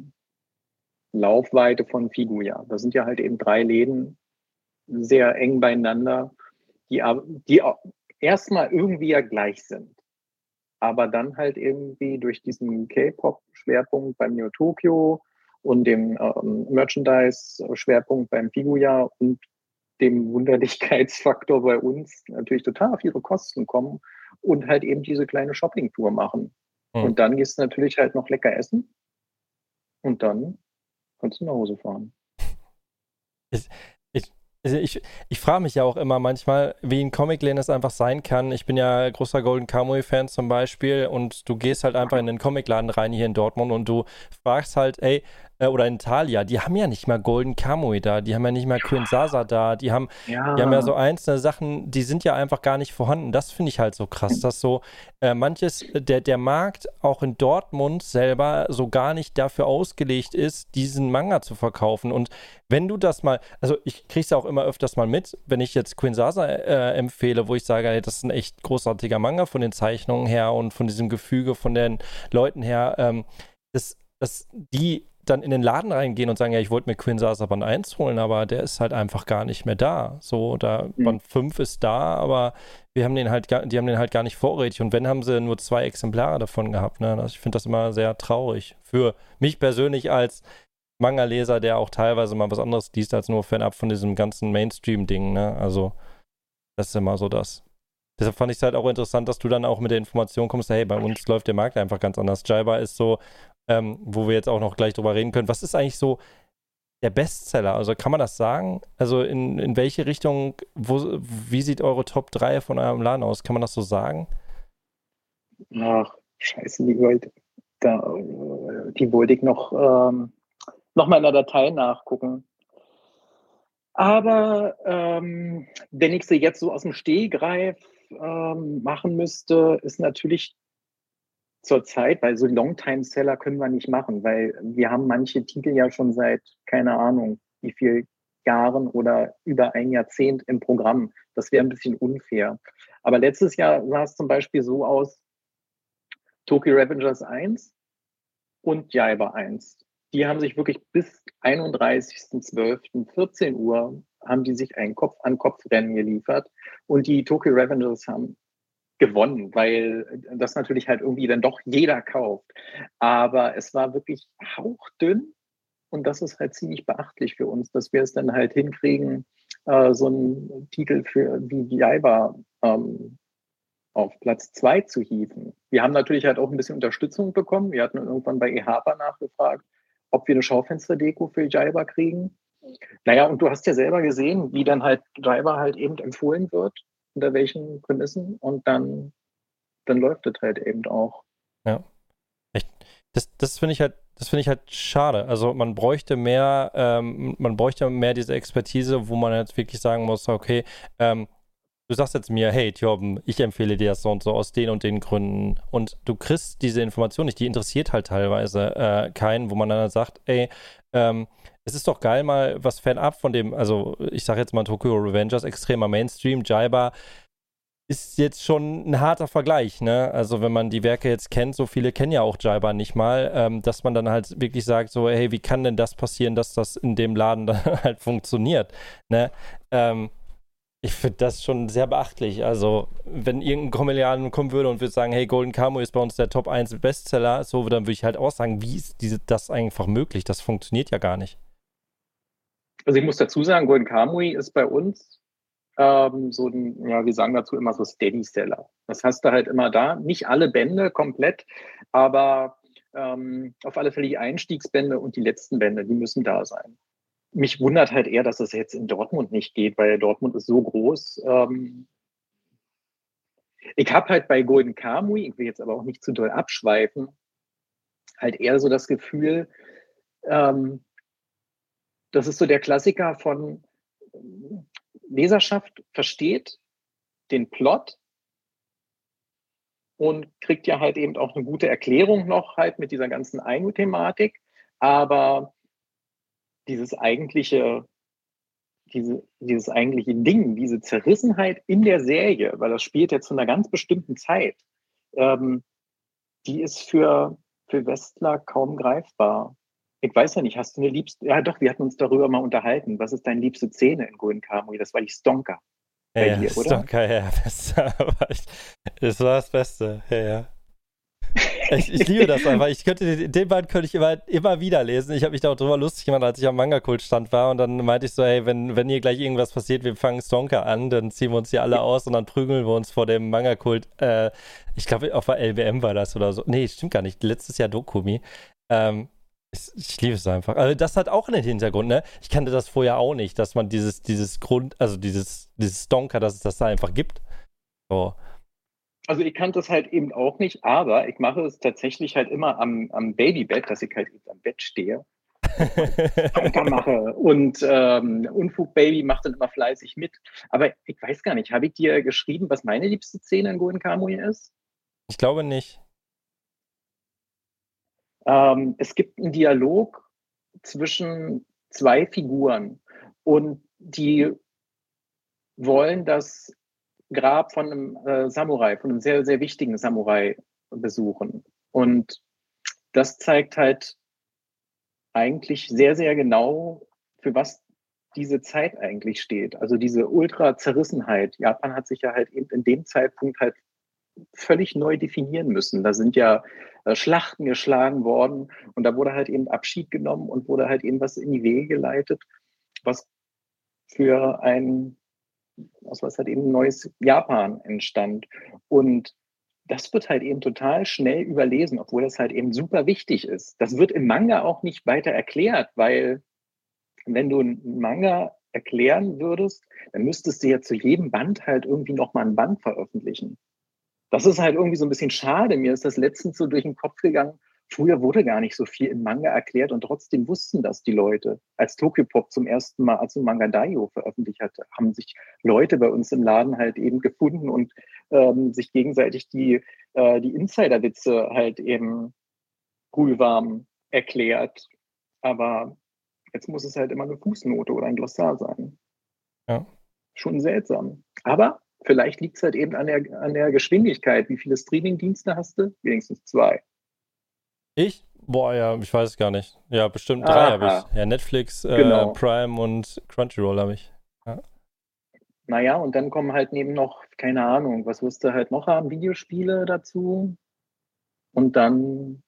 Laufweite von Figuya. Da sind ja halt eben drei Läden sehr eng beieinander, die, aber- die auch erstmal irgendwie ja gleich sind. Aber dann halt irgendwie durch diesen K-Pop-Schwerpunkt beim Neo Tokyo und dem ähm, Merchandise-Schwerpunkt beim Figuya und dem Wunderlichkeitsfaktor bei uns natürlich total auf ihre Kosten kommen und halt eben diese kleine Shopping-Tour machen. Hm. Und dann gehst du natürlich halt noch lecker essen und dann kannst du nach Hause fahren. Ich, ich, also ich, ich frage mich ja auch immer manchmal, wie ein Comic-Lane es einfach sein kann. Ich bin ja großer Golden Kamuy-Fan zum Beispiel und du gehst halt einfach in den Comicladen rein hier in Dortmund und du fragst halt, ey, äh, oder in Thalia, die haben ja nicht mal Golden Kamuy da, die haben ja nicht mal Queen Sasa da, die haben, die haben ja so Ja, einzelne Sachen, die sind ja einfach gar nicht vorhanden. Das finde ich halt so krass, dass so äh, manches, der, der Markt auch in Dortmund selber so gar nicht dafür ausgelegt ist, diesen Manga zu verkaufen. Und wenn du das mal, also ich kriege es ja auch immer öfters mal mit, wenn ich jetzt Queen Sasa äh, empfehle, wo ich sage, hey, das ist ein echt großartiger Manga von den Zeichnungen her und von diesem Gefüge von den Leuten her, ähm, dass, dass die dann in den Laden reingehen und sagen, ja, ich wollte mir Queen Sasa Band eins holen, aber der ist halt einfach gar nicht mehr da. So, da hm. Band fünf ist da, aber wir haben den halt gar, die haben den halt gar nicht vorrätig und wenn, haben sie nur zwei Exemplare davon gehabt. Ne? Also ich finde das immer sehr traurig. Für mich persönlich als Manga-Leser, der auch teilweise mal was anderes liest als nur fernab von diesem ganzen Mainstream-Ding, ne? Also, das ist immer so das. Deshalb fand ich es halt auch interessant, dass du dann auch mit der Information kommst, hey, bei uns läuft der Markt einfach ganz anders. Jaiba ist so, ähm, wo wir jetzt auch noch gleich drüber reden können. Was ist eigentlich so der Bestseller? Also kann man das sagen? Also in, in welche Richtung, wo, wie sieht eure Top drei von eurem Laden aus? Kann man das so sagen? Ach, scheiße, die wollte, da, äh, die wollte ich noch, ähm, noch mal in der Datei nachgucken. Aber ähm, wenn ich sie jetzt so aus dem Stehgreif ähm, machen müsste, ist natürlich zur Zeit, weil so Longtime-Seller können wir nicht machen, weil wir haben manche Titel ja schon seit, keine Ahnung, wie viel Jahren oder über ein Jahrzehnt im Programm. Das wäre ein bisschen unfair. Aber letztes Jahr sah es zum Beispiel so aus, Tokyo Revengers eins und Jaiba eins. Die haben sich wirklich bis einunddreißigsten zwölften vierzehn Uhr haben die sich ein Kopf-an-Kopf-Rennen geliefert und die Tokyo Revengers haben gewonnen, weil das natürlich halt irgendwie dann doch jeder kauft. Aber es war wirklich hauchdünn und das ist halt ziemlich beachtlich für uns, dass wir es dann halt hinkriegen, äh, so einen Titel für wie Jaiba ähm, auf Platz zwei zu hieven. Wir haben natürlich halt auch ein bisschen Unterstützung bekommen. Wir hatten irgendwann bei eHarper nachgefragt, ob wir eine Schaufensterdeko für Jaiba kriegen. Naja, und du hast ja selber gesehen, wie dann halt Jaiba halt eben empfohlen wird, unter welchen Prämissen. Und dann, dann läuft es halt eben auch. Ja. Echt. Das, das finde ich halt, das finde ich halt schade. Also man bräuchte mehr, ähm, man bräuchte mehr diese Expertise, wo man jetzt wirklich sagen muss, okay, ähm, du sagst jetzt mir, hey Thorben, ich empfehle dir das so und so aus den und den Gründen und du kriegst diese Information nicht, die interessiert halt teilweise äh, keinen, wo man dann halt sagt, ey, ähm, es ist doch geil mal was fernab von dem, also ich sage jetzt mal Tokyo Revengers, extremer Mainstream, Jaiba, ist jetzt schon ein harter Vergleich, ne? Also wenn man die Werke jetzt kennt, so viele kennen ja auch Jaiba nicht mal, ähm, dass man dann halt wirklich sagt, so, hey, wie kann denn das passieren, dass das in dem Laden dann halt funktioniert, ne? Ähm, ich finde das schon sehr beachtlich. Also, wenn irgendein Kommentar kommen würde und würde sagen, hey, Golden Kamuy ist bei uns der Top eins Bestseller, so, dann würde ich halt auch sagen, wie ist diese, das einfach möglich? Das funktioniert ja gar nicht. Also ich muss dazu sagen, Golden Kamuy ist bei uns ähm, so ein, ja, wir sagen dazu immer so Steady-Seller. Das hast du halt immer da. Nicht alle Bände komplett, aber ähm, auf alle Fälle die Einstiegsbände und die letzten Bände, die müssen da sein. Mich wundert halt eher, dass es jetzt in Dortmund nicht geht, weil Dortmund ist so groß. Ähm, ich habe halt bei Golden Kamuy, ich will jetzt aber auch nicht zu doll abschweifen, halt eher so das Gefühl, ähm, das ist so der Klassiker von ähm, Leserschaft versteht den Plot und kriegt ja halt eben auch eine gute Erklärung noch halt mit dieser ganzen Ainu-Thematik, aber dieses eigentliche diese, dieses eigentliche Ding, diese Zerrissenheit in der Serie, weil das spielt ja zu einer ganz bestimmten Zeit, ähm, die ist für, für Westler kaum greifbar. Ich weiß ja nicht, hast du eine liebste, ja doch, wir hatten uns darüber mal unterhalten. Was ist deine liebste Szene in Golden Kamuy? Das war die Stonker Ja, bei ja, dir, oder? Stonker, ja, ja, das war, echt, das war das Beste, ja, ja. Ich, ich liebe das einfach. Ich könnte den, den Band könnte ich immer, immer wieder lesen. Ich habe mich da auch drüber lustig gemacht, als ich am Manga-Kult-Stand war und dann meinte ich so, hey, wenn, wenn hier gleich irgendwas passiert, wir fangen Stonker an, dann ziehen wir uns hier alle aus und dann prügeln wir uns vor dem Manga-Kult. Äh, ich glaube, auf der L B M war das oder so. Nee, stimmt gar nicht. Letztes Jahr Dokumi. Ähm, ich, ich liebe es einfach. Also das hat auch einen Hintergrund, ne? Ich kannte das vorher auch nicht, dass man dieses, dieses Grund, also dieses, dieses Stonker, dass es das da einfach gibt. So. Also ich kannte es halt eben auch nicht, aber ich mache es tatsächlich halt immer am, am Babybett, dass ich halt eben am Bett stehe Stonker mache. Und ähm, Unfug Baby macht dann immer fleißig mit. Aber ich weiß gar nicht, habe ich dir geschrieben, was meine liebste Szene in Golden Kamuy ist? Ich glaube nicht. Ähm, es gibt einen Dialog zwischen zwei Figuren und die wollen das Grab von einem äh, Samurai, von einem sehr, sehr wichtigen Samurai besuchen. Und das zeigt halt eigentlich sehr, sehr genau, für was diese Zeit eigentlich steht. Also diese Ultra-Zerrissenheit. Japan hat sich ja halt eben in dem Zeitpunkt halt völlig neu definieren müssen. Da sind ja äh, Schlachten geschlagen worden und da wurde halt eben Abschied genommen und wurde halt eben was in die Wege geleitet, was für ein, aus was halt eben ein neues Japan entstand. Und das wird halt eben total schnell überlesen, obwohl das halt eben super wichtig ist. Das wird im Manga auch nicht weiter erklärt, weil wenn du einen Manga erklären würdest, dann müsstest du ja zu jedem Band halt irgendwie nochmal ein Band veröffentlichen. Das ist halt irgendwie so ein bisschen schade. Mir ist das letztens so durch den Kopf gegangen. Früher wurde gar nicht so viel im Manga erklärt und trotzdem wussten das die Leute. Als Tokyopop zum ersten Mal, als Manga Daio veröffentlicht hatte, haben sich Leute bei uns im Laden halt eben gefunden und ähm, sich gegenseitig die, äh, die Insider-Witze halt eben brühwarm erklärt. Aber jetzt muss es halt immer eine Fußnote oder ein Glossar sein. Ja. Schon seltsam. Aber vielleicht liegt es halt eben an der, an der Geschwindigkeit. Wie viele Streaming-Dienste hast du? Wenigstens zwei. Ich? Boah, ja, ich weiß es gar nicht. Ja, bestimmt drei habe ich. Ja, Netflix, äh, genau. Prime und Crunchyroll habe ich. Ja. Naja, und dann kommen halt neben noch, keine Ahnung, was wirst du halt noch haben? Videospiele dazu. Und dann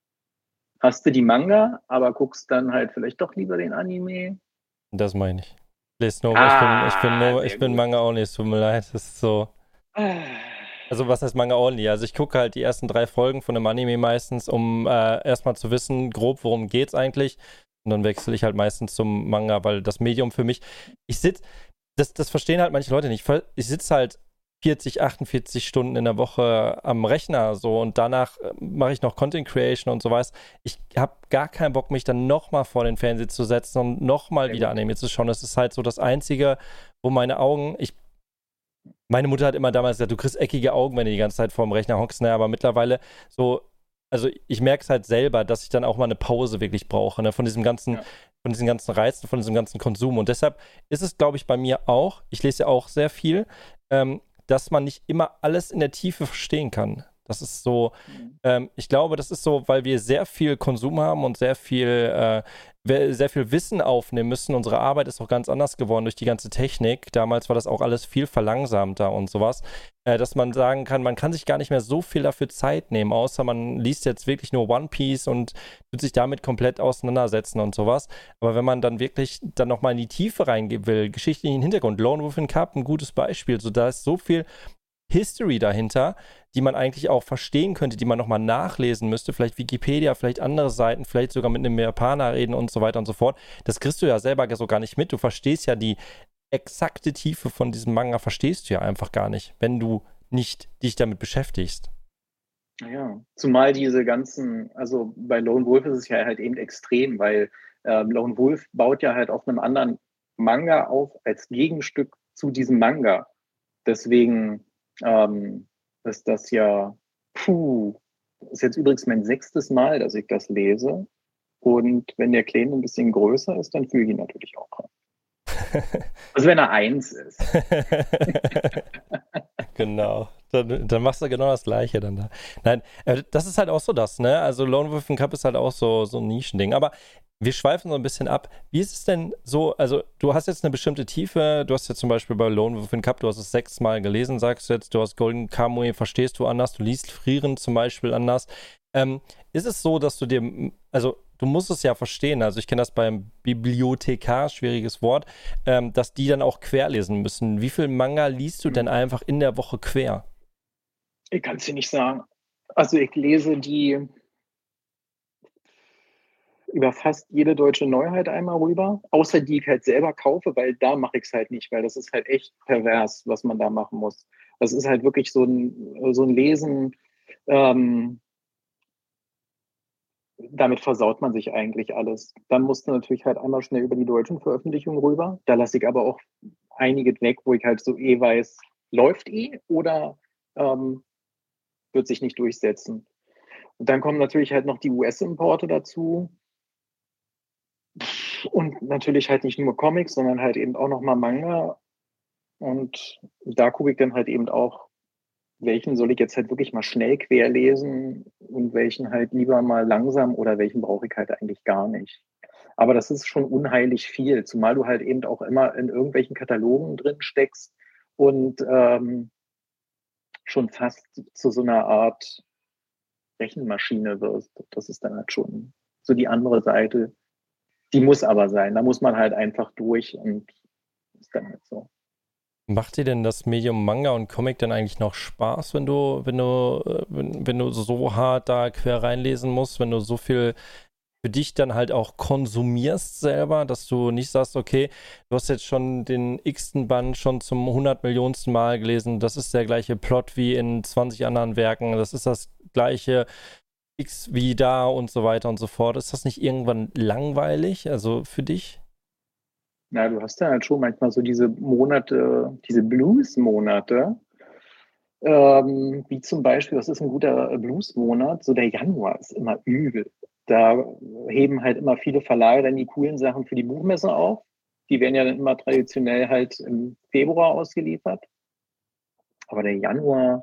hast du die Manga, aber guckst dann halt vielleicht doch lieber den Anime. Das meine ich. Lest nur, Ah, ich bin, ich bin nur, ich bin gut. Manga only, es tut mir leid. Das ist so. Ah. Also was heißt Manga only? Also ich gucke halt die ersten drei Folgen von einem Anime meistens, um äh, erstmal zu wissen, grob, worum geht's eigentlich. Und dann wechsle ich halt meistens zum Manga, weil das Medium für mich, ich sitze, das, das verstehen halt manche Leute nicht. Ich sitze halt vierzig, achtundvierzig Stunden in der Woche am Rechner so und danach mache ich noch Content Creation und so was. Ich habe gar keinen Bock, mich dann nochmal vor den Fernseher zu setzen und nochmal wieder Anime zu schauen. Das ist halt so das Einzige, wo meine Augen, ich meine Mutter hat immer damals gesagt, du kriegst eckige Augen, wenn du die ganze Zeit vorm Rechner hockst, ne? Aber mittlerweile so, also ich merke es halt selber, dass ich dann auch mal eine Pause wirklich brauche, ne? Von diesem ganzen, ja. von diesen ganzen Reizen, von diesem ganzen Konsum. Und deshalb ist es, glaube ich, bei mir auch, ich lese ja auch sehr viel, ähm, dass man nicht immer alles in der Tiefe verstehen kann. Das ist so, ähm, ich glaube, das ist so, weil wir sehr viel Konsum haben und sehr viel, äh, sehr viel Wissen aufnehmen müssen. Unsere Arbeit ist auch ganz anders geworden durch die ganze Technik. Damals war das auch alles viel verlangsamter und sowas, äh, dass man sagen kann, man kann sich gar nicht mehr so viel dafür Zeit nehmen, außer man liest jetzt wirklich nur One Piece und wird sich damit komplett auseinandersetzen und sowas. Aber wenn man dann wirklich dann nochmal in die Tiefe reingehen will, geschichtlichen Hintergrund, Lone Wolf and Cub, ein gutes Beispiel, so da ist so viel History dahinter, die man eigentlich auch verstehen könnte, die man nochmal nachlesen müsste, vielleicht Wikipedia, vielleicht andere Seiten, vielleicht sogar mit einem Japaner reden und so weiter und so fort. Das kriegst du ja selber so gar nicht mit. Du verstehst ja die exakte Tiefe von diesem Manga, verstehst du ja einfach gar nicht, wenn du nicht dich damit beschäftigst. Ja, zumal diese ganzen, also bei Lone Wolf ist es ja halt eben extrem, weil äh, Lone Wolf baut ja halt auf einem anderen Manga auf als Gegenstück zu diesem Manga. Deswegen ähm, ist das ja, puh, ist jetzt übrigens mein sechstes Mal, dass ich das lese. Und wenn der Kleine ein bisschen größer ist, dann fühle ich ihn natürlich auch rein. Also wenn er eins ist. Genau. Dann, dann machst du genau das Gleiche dann da. Nein, äh, das ist halt auch so das, ne? Also Lone Wolf and Cub ist halt auch so, so ein Nischending. Aber wir schweifen so ein bisschen ab. Wie ist es denn so, also du hast jetzt eine bestimmte Tiefe, du hast jetzt zum Beispiel bei Lone Wolf and Cub, du hast es sechsmal gelesen, sagst du jetzt, du hast Golden Kamuy, verstehst du anders, du liest Frieren zum Beispiel anders. Ähm, ist es so, dass du dir, also du musst es ja verstehen, also ich kenne das beim Bibliothekar, schwieriges Wort, ähm, dass die dann auch querlesen müssen. Wie viel Manga liest du denn einfach in der Woche quer? Ich kann es dir nicht sagen. Also ich lese die über fast jede deutsche Neuheit einmal rüber, außer die ich halt selber kaufe, weil da mache ich es halt nicht, weil das ist halt echt pervers, was man da machen muss. Das ist halt wirklich so ein, so ein Lesen, ähm, damit versaut man sich eigentlich alles. Dann musst du natürlich halt einmal schnell über die deutschen Veröffentlichungen rüber. Da lasse ich aber auch einige weg, wo ich halt so eh weiß, läuft eh oder ähm, wird sich nicht durchsetzen. Und dann kommen natürlich halt noch die U S-Importe dazu. Und natürlich halt nicht nur Comics, sondern halt eben auch nochmal Manga. Und da gucke ich dann halt eben auch, welchen soll ich jetzt halt wirklich mal schnell querlesen und welchen halt lieber mal langsam oder welchen brauche ich halt eigentlich gar nicht. Aber das ist schon unheilig viel, zumal du halt eben auch immer in irgendwelchen Katalogen drin steckst und ähm, schon fast zu so einer Art Rechenmaschine wirst. Das ist dann halt schon so die andere Seite. Die muss aber sein. Da muss man halt einfach durch und ist dann halt so. Macht dir denn das Medium Manga und Comic denn eigentlich noch Spaß, wenn du, wenn du, äh, wenn, wenn du so hart da quer reinlesen musst, wenn du so viel für dich dann halt auch konsumierst selber, dass du nicht sagst, okay, du hast jetzt schon den x-ten Band schon zum hundertmillionsten Mal gelesen, das ist der gleiche Plot wie in zwanzig anderen Werken, das ist das gleiche X wie da und so weiter und so fort. Ist das nicht irgendwann langweilig, also für dich? Na, du hast ja halt schon manchmal so diese Monate, diese Blues-Monate, ähm, wie zum Beispiel, das ist ein guter Blues-Monat, so der Januar ist immer übel. Da heben halt immer viele Verlage dann die coolen Sachen für die Buchmesse auf. Die werden ja dann immer traditionell halt im Februar ausgeliefert. Aber der Januar,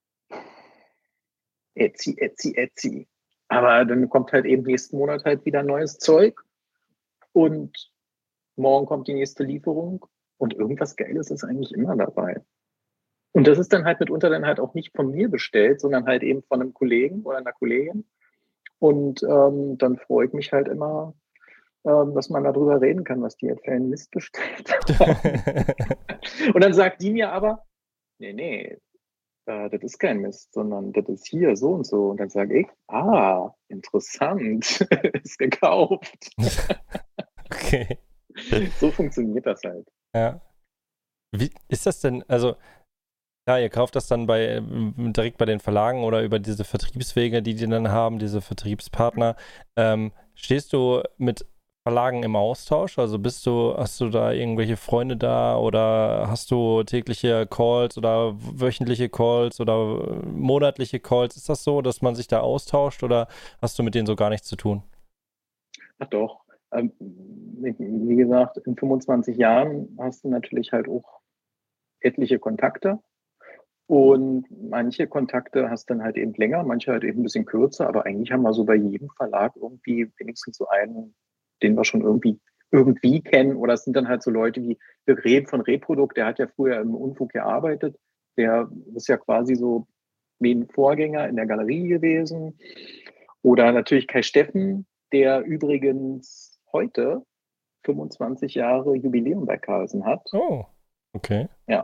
Etsy, Etsy, Etsy. Aber dann kommt halt eben nächsten Monat halt wieder neues Zeug und morgen kommt die nächste Lieferung und irgendwas Geiles ist eigentlich immer dabei. Und das ist dann halt mitunter dann halt auch nicht von mir bestellt, sondern halt eben von einem Kollegen oder einer Kollegin. Und ähm, dann freue ich mich halt immer, ähm, dass man darüber reden kann, was die jetzt für einen Mist bestellt haben. Und dann sagt die mir aber, nee, nee, äh, das ist kein Mist, sondern das ist hier so und so. Und dann sage ich, ah, interessant, ist gekauft. Okay. So funktioniert das halt. Ja. Wie ist das denn, also ja, ihr kauft das dann bei direkt bei den Verlagen oder über diese Vertriebswege, die die dann haben, diese Vertriebspartner. Ähm, stehst du mit Verlagen im Austausch? Also bist du, hast du da irgendwelche Freunde da oder hast du tägliche Calls oder wöchentliche Calls oder monatliche Calls? Ist das so, dass man sich da austauscht oder hast du mit denen so gar nichts zu tun? Ach doch. Ähm, wie gesagt, in fünfundzwanzig Jahren hast du natürlich halt auch etliche Kontakte. Und manche Kontakte hast dann halt eben länger, manche halt eben ein bisschen kürzer, aber eigentlich haben wir so bei jedem Verlag irgendwie wenigstens so einen, den wir schon irgendwie irgendwie kennen. Oder es sind dann halt so Leute wie Reb von Reprodukt, der hat ja früher im Unfug gearbeitet. Der ist ja quasi so wie ein Vorgänger in der Galerie gewesen. Oder natürlich Kai Steffen, der übrigens heute fünfundzwanzig Jahre Jubiläum bei Carlsen hat. Oh, okay. Ja.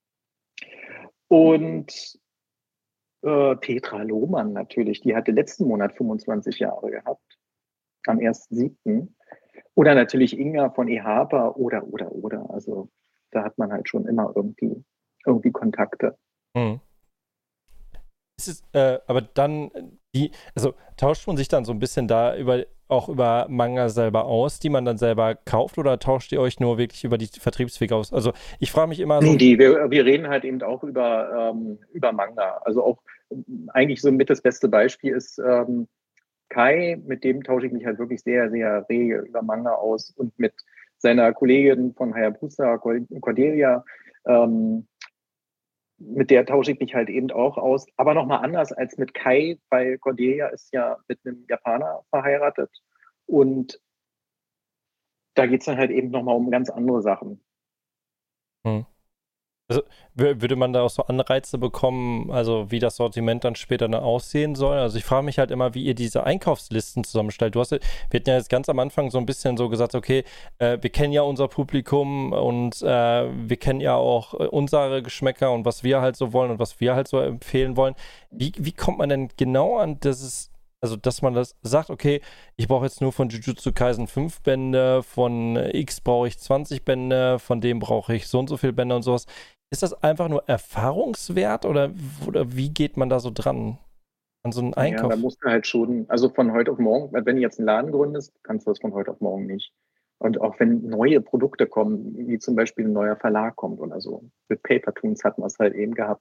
Und äh, Petra Lohmann natürlich, die hatte letzten Monat fünfundzwanzig Jahre gehabt, am ersten siebten Oder natürlich Inga von eHarper oder, oder, oder. Also da hat man halt schon immer irgendwie, irgendwie Kontakte. Hm. Ist es, äh, aber dann, die, also tauscht man sich dann so ein bisschen da über, auch über Manga selber aus, die man dann selber kauft, oder tauscht ihr euch nur wirklich über die Vertriebswege aus? Also ich frage mich immer so. Nee, die, wir, wir reden halt eben auch über, ähm, über Manga. Also auch eigentlich so mit das beste Beispiel ist ähm, Kai, mit dem tausche ich mich halt wirklich sehr, sehr rege über Manga aus und mit seiner Kollegin von Hayabusa, Cordelia, ähm, mit der tausche ich mich halt eben auch aus. Aber nochmal anders als mit Kai, weil Cordelia ist ja mit einem Japaner verheiratet. Und da geht es dann halt eben nochmal um ganz andere Sachen. Hm. Also würde man da auch so Anreize bekommen, also wie das Sortiment dann später dann aussehen soll? Also ich frage mich halt immer, wie ihr diese Einkaufslisten zusammenstellt. Du hast, wir hatten ja jetzt ganz am Anfang so ein bisschen so gesagt, okay, äh, wir kennen ja unser Publikum und äh, wir kennen ja auch äh, unsere Geschmäcker und was wir halt so wollen und was wir halt so empfehlen wollen. Wie, wie kommt man denn genau an dieses, also dass man das sagt, okay, ich brauche jetzt nur von Jujutsu Kaisen fünf Bände, von X brauche ich zwanzig Bände, von dem brauche ich so und so viele Bände und sowas. Ist das einfach nur Erfahrungswert oder, oder wie geht man da so dran an so einen Ja, Einkauf? da musst du halt schon, also von heute auf morgen, wenn du jetzt einen Laden gründest, kannst du das von heute auf morgen nicht. Und auch wenn neue Produkte kommen, wie zum Beispiel ein neuer Verlag kommt oder so, mit Papertoons hatten wir es halt eben gehabt,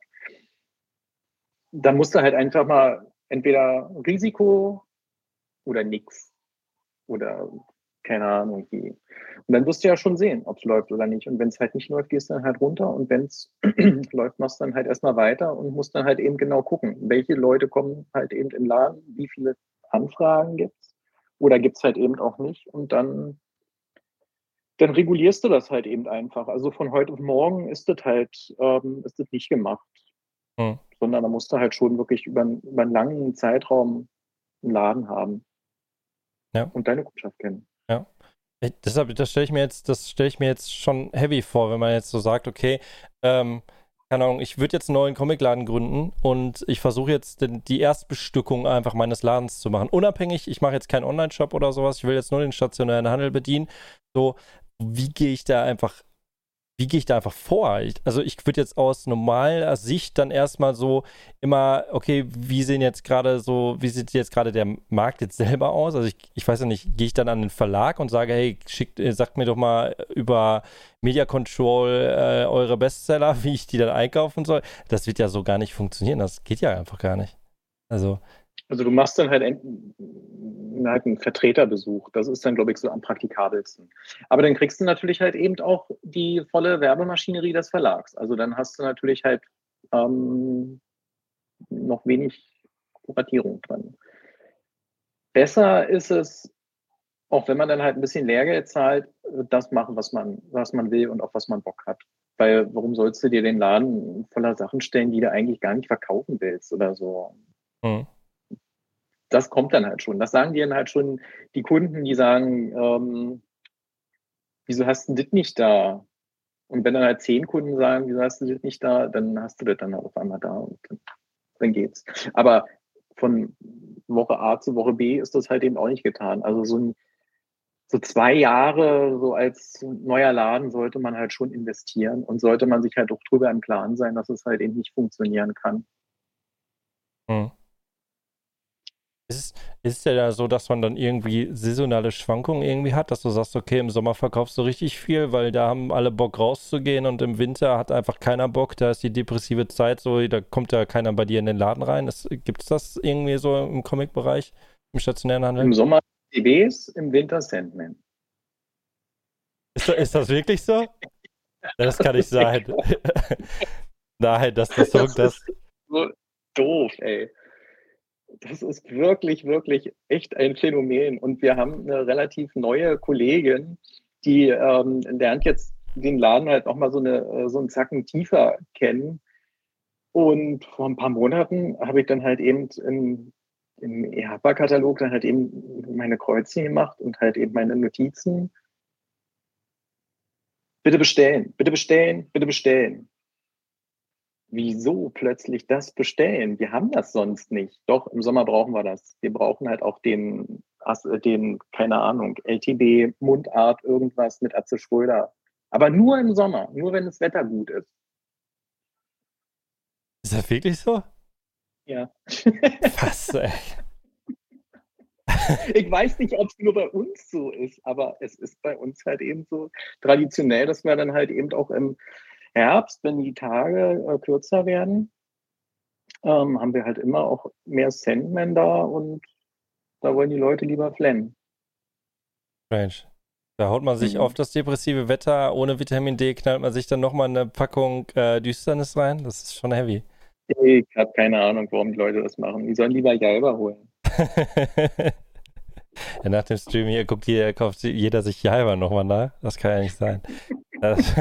da musst du halt einfach mal entweder Risiko oder nix oder keine Ahnung wie. Und dann wirst du ja schon sehen, ob es läuft oder nicht. Und wenn es halt nicht läuft, gehst du dann halt runter. Und wenn es läuft, machst du dann halt erstmal weiter und musst dann halt eben genau gucken, welche Leute kommen halt eben im Laden, wie viele Anfragen gibt's oder gibt's halt eben auch nicht. Und dann, dann regulierst du das halt eben einfach. Also von heute auf morgen ist das halt, ähm, ist das nicht gemacht. Hm. Sondern da musst du halt schon wirklich über, über einen langen Zeitraum einen Laden haben. Ja. Und deine Kundschaft kennen. Ja. Ich, deshalb, das stelle ich mir jetzt, das stelle ich mir jetzt schon heavy vor, wenn man jetzt so sagt, okay, ähm, keine Ahnung, ich würde jetzt einen neuen Comicladen gründen und ich versuche jetzt den, die Erstbestückung einfach meines Ladens zu machen. Unabhängig, ich mache jetzt keinen Online-Shop oder sowas, ich will jetzt nur den stationären Handel bedienen. So, wie gehe ich da einfach Wie gehe ich da einfach vor? Ich, also ich würde jetzt aus normaler Sicht dann erstmal so immer, okay, wie sehen jetzt gerade so, wie sieht jetzt gerade der Markt jetzt selber aus? Also ich, ich weiß ja nicht, gehe ich dann an den Verlag und sage, hey, schickt, äh, sagt mir doch mal über Media Control äh, eure Bestseller, wie ich die dann einkaufen soll. Das wird ja so gar nicht funktionieren. Das geht ja einfach gar nicht. Also. Also du machst dann halt, ein, halt einen Vertreterbesuch. Das ist dann, glaube ich, so am praktikabelsten. Aber dann kriegst du natürlich halt eben auch die volle Werbemaschinerie des Verlags. Also dann hast du natürlich halt ähm, noch wenig Kuratierung dran. Besser ist es, auch wenn man dann halt ein bisschen Lehrgeld zahlt, das machen, was man, was man will und auf was man Bock hat. Weil warum sollst du dir den Laden voller Sachen stellen, die du eigentlich gar nicht verkaufen willst oder so? Hm. Das kommt dann halt schon. Das sagen dir dann halt schon die Kunden, die sagen, ähm, wieso hast du das nicht da? Und wenn dann halt zehn Kunden sagen, wieso hast du das nicht da, dann hast du das dann auf einmal da und dann, dann geht's. Aber von Woche A zu Woche B ist das halt eben auch nicht getan. Also so, ein, so zwei Jahre so als neuer Laden sollte man halt schon investieren und sollte man sich halt auch drüber im Klaren sein, dass es halt eben nicht funktionieren kann. Hm. Ist, ist es ja so, dass man dann irgendwie saisonale Schwankungen irgendwie hat, dass du sagst, okay, im Sommer verkaufst du richtig viel, weil da haben alle Bock rauszugehen und im Winter hat einfach keiner Bock, da ist die depressive Zeit so, da kommt ja keiner bei dir in den Laden rein. Gibt es das irgendwie so im Comic-Bereich, im stationären Handel? Im Sommer D Bs, im Winter Sandman. Ist, ist das wirklich so? Das kann nicht sein. Nein, das, das, das, das ist so doof, ey. Das ist wirklich, wirklich echt ein Phänomen. Und wir haben eine relativ neue Kollegin, die ähm, lernt jetzt den Laden halt noch mal so, eine, so einen Zacken tiefer kennen. Und vor ein paar Monaten habe ich dann halt eben im, im E H P A-Katalog dann halt eben meine Kreuzchen gemacht und halt eben meine Notizen. Bitte bestellen, bitte bestellen, bitte bestellen. Wieso plötzlich das bestellen? Wir haben das sonst nicht. Doch, im Sommer brauchen wir das. Wir brauchen halt auch den, den keine Ahnung, L T B, Mundart, irgendwas mit Atze Schröder. Aber nur im Sommer, nur wenn das Wetter gut ist. Ist das wirklich so? Ja. Was, ey? Ich weiß nicht, ob es nur bei uns so ist, aber es ist bei uns halt eben so traditionell, dass wir dann halt eben auch im Herbst, wenn die Tage äh, kürzer werden, ähm, haben wir halt immer auch mehr Sandman da und da wollen die Leute lieber flennen. Strange. Da haut man sich Mhm. auf das depressive Wetter ohne Vitamin D, knallt man sich dann nochmal eine Packung äh, Düsternis rein. Das ist schon heavy. Ich habe keine Ahnung, warum die Leute das machen. Die sollen lieber Jalba holen. Ja, nach dem Stream hier guckt jeder, kauft jeder sich Jaiba nochmal nach. Das kann ja nicht sein. Das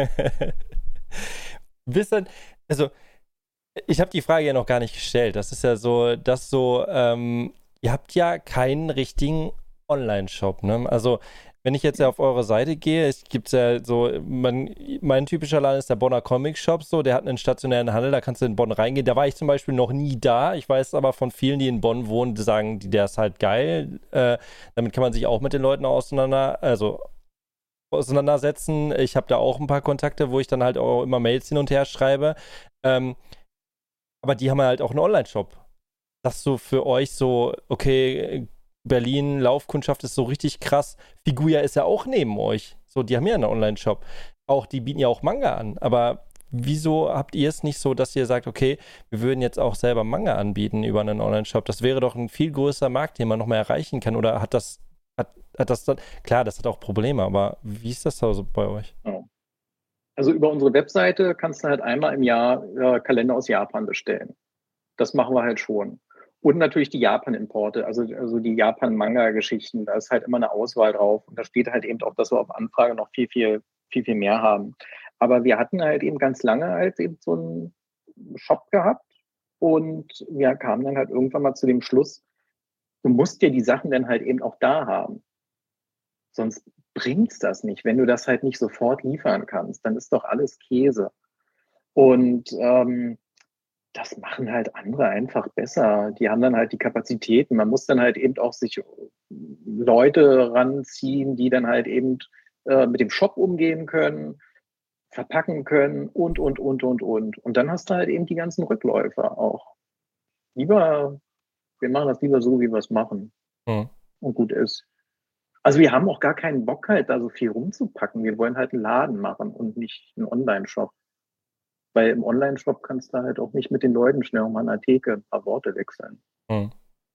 Bis dann, also ich habe die Frage ja noch gar nicht gestellt. Das ist ja so, dass so, ähm, ihr habt ja keinen richtigen Online-Shop, ne? Also, wenn ich jetzt ja auf eure Seite gehe, es gibt ja so, man, mein typischer Laden ist der Bonner Comic Shop, so, der hat einen stationären Handel, da kannst du in Bonn reingehen. Da war ich zum Beispiel noch nie da. Ich weiß aber von vielen, die in Bonn wohnen, die sagen, die- der ist halt geil. Äh, damit kann man sich auch mit den Leuten auseinander, also auseinandersetzen. Ich habe da auch ein paar Kontakte, wo ich dann halt auch immer Mails hin und her schreibe. Ähm, aber die haben halt auch einen Online-Shop. Das so für euch so, okay, Berlin, Laufkundschaft ist so richtig krass. Figuja ist ja auch neben euch. So, die haben ja einen Online-Shop. Auch, die bieten ja auch Manga an. Aber wieso habt ihr es nicht so, dass ihr sagt, okay, wir würden jetzt auch selber Manga anbieten über einen Online-Shop? Das wäre doch ein viel größerer Markt, den man noch mehr erreichen kann. Oder hat das, hat, hat das dann, klar, das hat auch Probleme, aber wie ist das da so bei euch? Ja. Also über unsere Webseite kannst du halt einmal im Jahr äh, Kalender aus Japan bestellen. Das machen wir halt schon. Und natürlich die Japan-Importe, also, also die Japan-Manga-Geschichten, da ist halt immer eine Auswahl drauf. Und da steht halt eben auch, dass wir auf Anfrage noch viel, viel, viel, viel mehr haben. Aber wir hatten halt eben ganz lange halt eben so einen Shop gehabt und wir kamen dann halt irgendwann mal zu dem Schluss, du musst ja die Sachen dann halt eben auch da haben. Sonst bringt's das nicht. Wenn du das halt nicht sofort liefern kannst, dann ist doch alles Käse. Und ähm, das machen halt andere einfach besser. Die haben dann halt die Kapazitäten. Man muss dann halt eben auch sich Leute ranziehen, die dann halt eben äh, mit dem Shop umgehen können, verpacken können und, und, und, und, und. Und dann hast du halt eben die ganzen Rückläufer auch. Lieber, wir machen das lieber so, wie wir es machen. Hm. Und gut ist. Also wir haben auch gar keinen Bock halt da so viel rumzupacken. Wir wollen halt einen Laden machen und nicht einen Online-Shop. Weil im Online-Shop kannst du halt auch nicht mit den Leuten schnell um an der Theke ein paar Worte wechseln. Hm.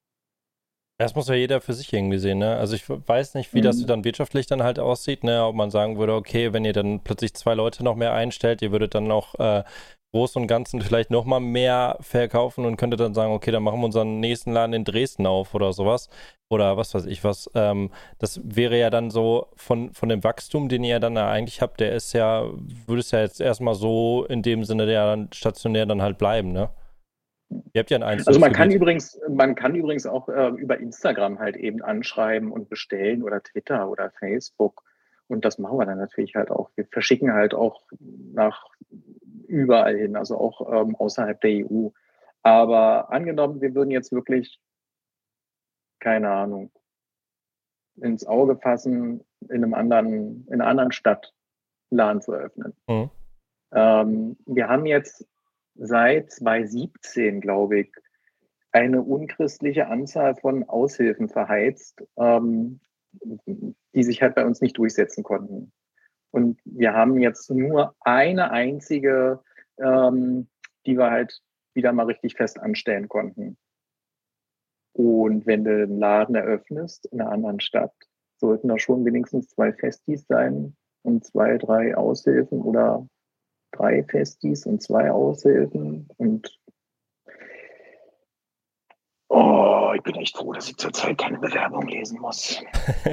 Das muss ja jeder für sich irgendwie sehen, ne? Also ich weiß nicht, wie Mhm. das dann wirtschaftlich dann halt aussieht, ne? Ob man sagen würde, okay, wenn ihr dann plötzlich zwei Leute noch mehr einstellt, ihr würdet dann auch äh, Groß und Ganzen vielleicht noch mal mehr verkaufen und könntet dann sagen, okay, dann machen wir unseren nächsten Laden in Dresden auf oder sowas. Oder was weiß ich was. Ähm, das wäre ja dann so von, von dem Wachstum, den ihr dann ja eigentlich habt, der ist ja, würde es ja jetzt erstmal so in dem Sinne der dann stationär dann halt bleiben, ne? Ihr habt ja ein Also man kann Einzugsgebiet. übrigens, man kann übrigens auch äh, über Instagram halt eben anschreiben und bestellen oder Twitter oder Facebook. Und das machen wir dann natürlich halt auch. Wir verschicken halt auch nach überall hin, also auch ähm, außerhalb der E U. Aber angenommen, wir würden jetzt wirklich, keine Ahnung, ins Auge fassen, in einem anderen, in einer anderen Stadt einen Laden zu eröffnen. Mhm. Ähm, wir haben jetzt seit zwanzig siebzehn, glaube ich, eine unchristliche Anzahl von Aushilfen verheizt, ähm, die sich halt bei uns nicht durchsetzen konnten. Und wir haben jetzt nur eine einzige, ähm, die wir halt wieder mal richtig fest anstellen konnten. Und wenn du einen Laden eröffnest in einer anderen Stadt, sollten da schon wenigstens zwei Festis sein und zwei, drei Aushilfen oder drei Festis und zwei Aushilfen. Und oh, ich bin echt froh, dass ich zurzeit keine Bewerbung lesen muss.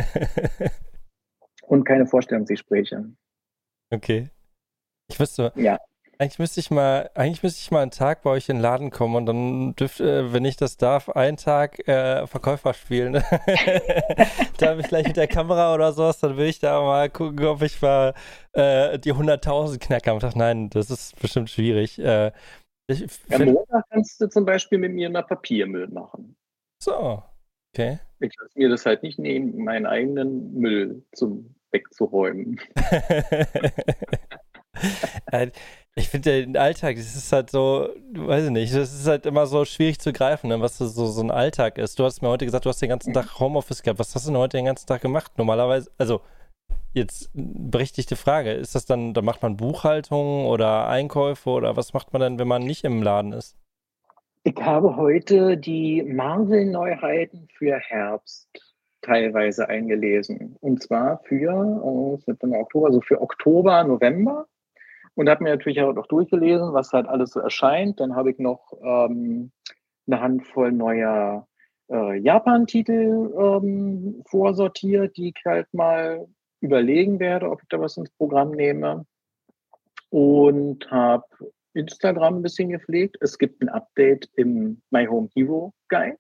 Und keine Vorstellungsgespräche. Okay. Ich wüsste, Ja. eigentlich müsste ich mal, eigentlich müsste ich mal einen Tag bei euch in den Laden kommen und dann dürfte, wenn ich das darf, einen Tag äh, Verkäufer spielen. Da habe ich gleich mit der Kamera oder sowas, dann will ich da mal gucken, ob ich mal äh, die hunderttausend knacken. Aber ich dachte, nein, das ist bestimmt schwierig. Äh, ich Am find, Montag kannst du zum Beispiel mit mir mal Papiermüll machen. so, okay. Ich lasse mir das halt nicht nehmen, meinen eigenen Müll zum wegzuräumen. Äh, Ich finde den Alltag, das ist halt so, weiß ich nicht, das ist halt immer so schwierig zu greifen, ne, was so, so ein Alltag ist. Du hast mir heute gesagt, du hast den ganzen Tag Homeoffice gehabt. Was hast du denn heute den ganzen Tag gemacht? Normalerweise, also jetzt berechtigte Frage, ist das dann, da macht man Buchhaltung oder Einkäufe oder was macht man dann, wenn man nicht im Laden ist? Ich habe heute die Marvel-Neuheiten für Herbst teilweise eingelesen. Und zwar für oh, September, Oktober, also für Oktober, November. Und habe mir natürlich auch noch durchgelesen, was halt alles so erscheint. Dann habe ich noch ähm, eine Handvoll neuer äh, Japan-Titel ähm, vorsortiert, die ich halt mal überlegen werde, ob ich da was ins Programm nehme. Und habe Instagram ein bisschen gepflegt. Es gibt ein Update im My Home Hero Guide.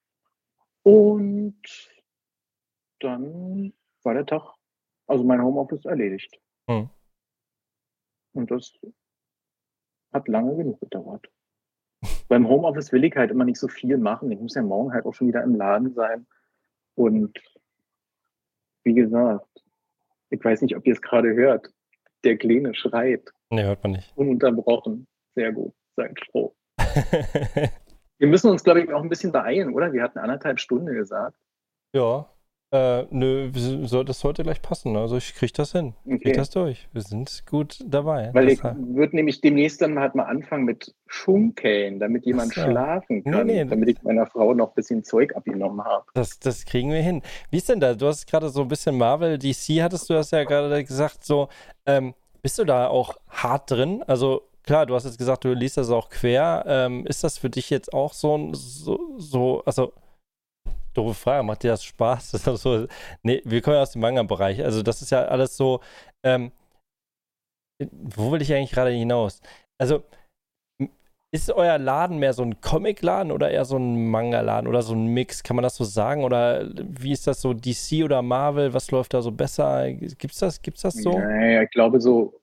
Und dann war der Tag, also mein Homeoffice erledigt. Hm. Und das hat lange genug gedauert. Beim Homeoffice will ich halt immer nicht so viel machen. Ich muss ja morgen halt auch schon wieder im Laden sein. Und wie gesagt, ich weiß nicht, ob ihr es gerade hört. Der Kleine schreit. Nee, hört man nicht. Ununterbrochen. Sehr gut. Seid froh. Wir müssen uns, glaube ich, auch ein bisschen beeilen, oder? Wir hatten anderthalb Stunden gesagt. Ja. Äh, nö, das sollte gleich passen. Also ich kriege das hin. Ich kriege Okay. das durch. Wir sind gut dabei. Weil ich Deshalb. würde nämlich demnächst dann halt mal anfangen mit Schunkeln, damit jemand Ach so. schlafen Nee, kann, nee. damit ich meiner Frau noch ein bisschen Zeug abgenommen habe. Das, das kriegen wir hin. Wie ist denn da? Du hast gerade so ein bisschen Marvel, D C hattest du das ja gerade gesagt, so, ähm, bist du da auch hart drin? Also klar, du hast jetzt gesagt, du liest das auch quer. Ähm, ist das für dich jetzt auch so ein, so, so, also, doofe Frage, macht dir das Spaß? Das ist so, nee, wir kommen ja aus dem Manga-Bereich. Also das ist ja alles so, ähm, wo will ich eigentlich gerade hinaus? Also, m- ist euer Laden mehr so ein Comic-Laden oder eher so ein Manga-Laden oder so ein Mix? Kann man das so sagen? Oder wie ist das so, D C oder Marvel? Was läuft da so besser? Gibt's das, gibt's das so? Naja, ich glaube so,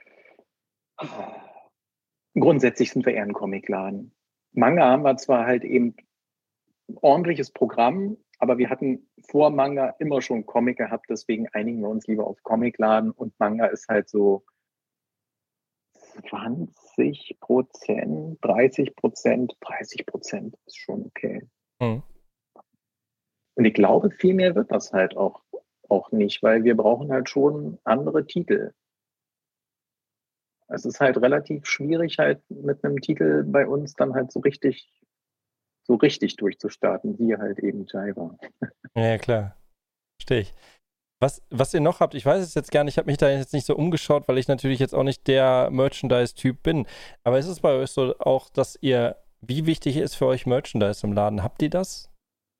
grundsätzlich sind wir eher ein Comicladen. Manga haben wir zwar halt eben ein ordentliches Programm, aber wir hatten vor Manga immer schon Comic gehabt, deswegen einigen wir uns lieber auf Comicladen und Manga ist halt so zwanzig Prozent, dreißig Prozent, dreißig Prozent ist schon okay. Hm. Und ich glaube, viel mehr wird das halt auch, auch nicht, weil wir brauchen halt schon andere Titel. Es ist halt relativ schwierig, halt mit einem Titel bei uns dann halt so richtig, so richtig durchzustarten, wie halt eben Jaiba. Ja, klar. Verstehe ich. Was, was ihr noch habt, ich weiß es jetzt gar nicht, ich habe mich da jetzt nicht so umgeschaut, weil ich natürlich jetzt auch nicht der Merchandise-Typ bin. Aber ist es bei euch so auch, dass ihr, wie wichtig ist für euch Merchandise im Laden? Habt ihr das?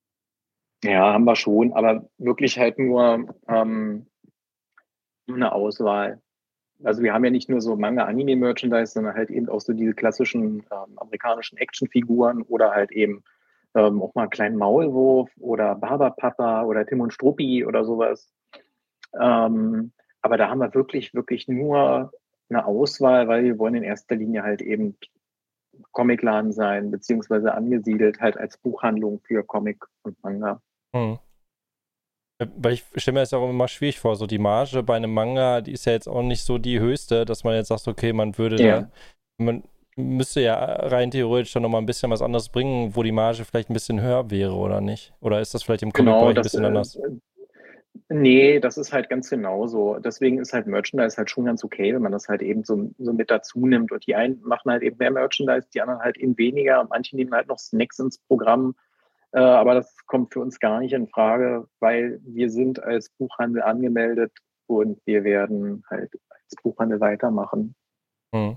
Ja, haben wir schon, aber wirklich halt nur, ähm, nur eine Auswahl. Also wir haben ja nicht nur so Manga-Anime-Merchandise, sondern halt eben auch so diese klassischen ähm, amerikanischen Actionfiguren oder halt eben ähm, auch mal einen kleinen Maulwurf oder Barbapapa oder Tim und Struppi oder sowas. Ähm, aber da haben wir wirklich, wirklich nur eine Auswahl, weil wir wollen in erster Linie halt eben Comicladen sein, beziehungsweise angesiedelt halt als Buchhandlung für Comic und Manga. Hm. Weil ich stelle mir das auch immer schwierig vor, so die Marge bei einem Manga, die ist ja jetzt auch nicht so die höchste, dass man jetzt sagt, okay, man würde Ja. da, man müsste ja rein theoretisch dann nochmal ein bisschen was anderes bringen, wo die Marge vielleicht ein bisschen höher wäre, oder nicht? Oder ist das vielleicht im Genau, Comic-Bereich ein das, bisschen äh, anders? nee, das ist halt ganz genauso. Deswegen ist halt Merchandise halt schon ganz okay, wenn man das halt eben so, so mit dazu nimmt. Und die einen machen halt eben mehr Merchandise, die anderen halt eben weniger. Manche nehmen halt noch Snacks ins Programm. Äh, aber das kommt für uns gar nicht in Frage, weil wir sind als Buchhandel angemeldet und wir werden halt als Buchhandel weitermachen. Hm.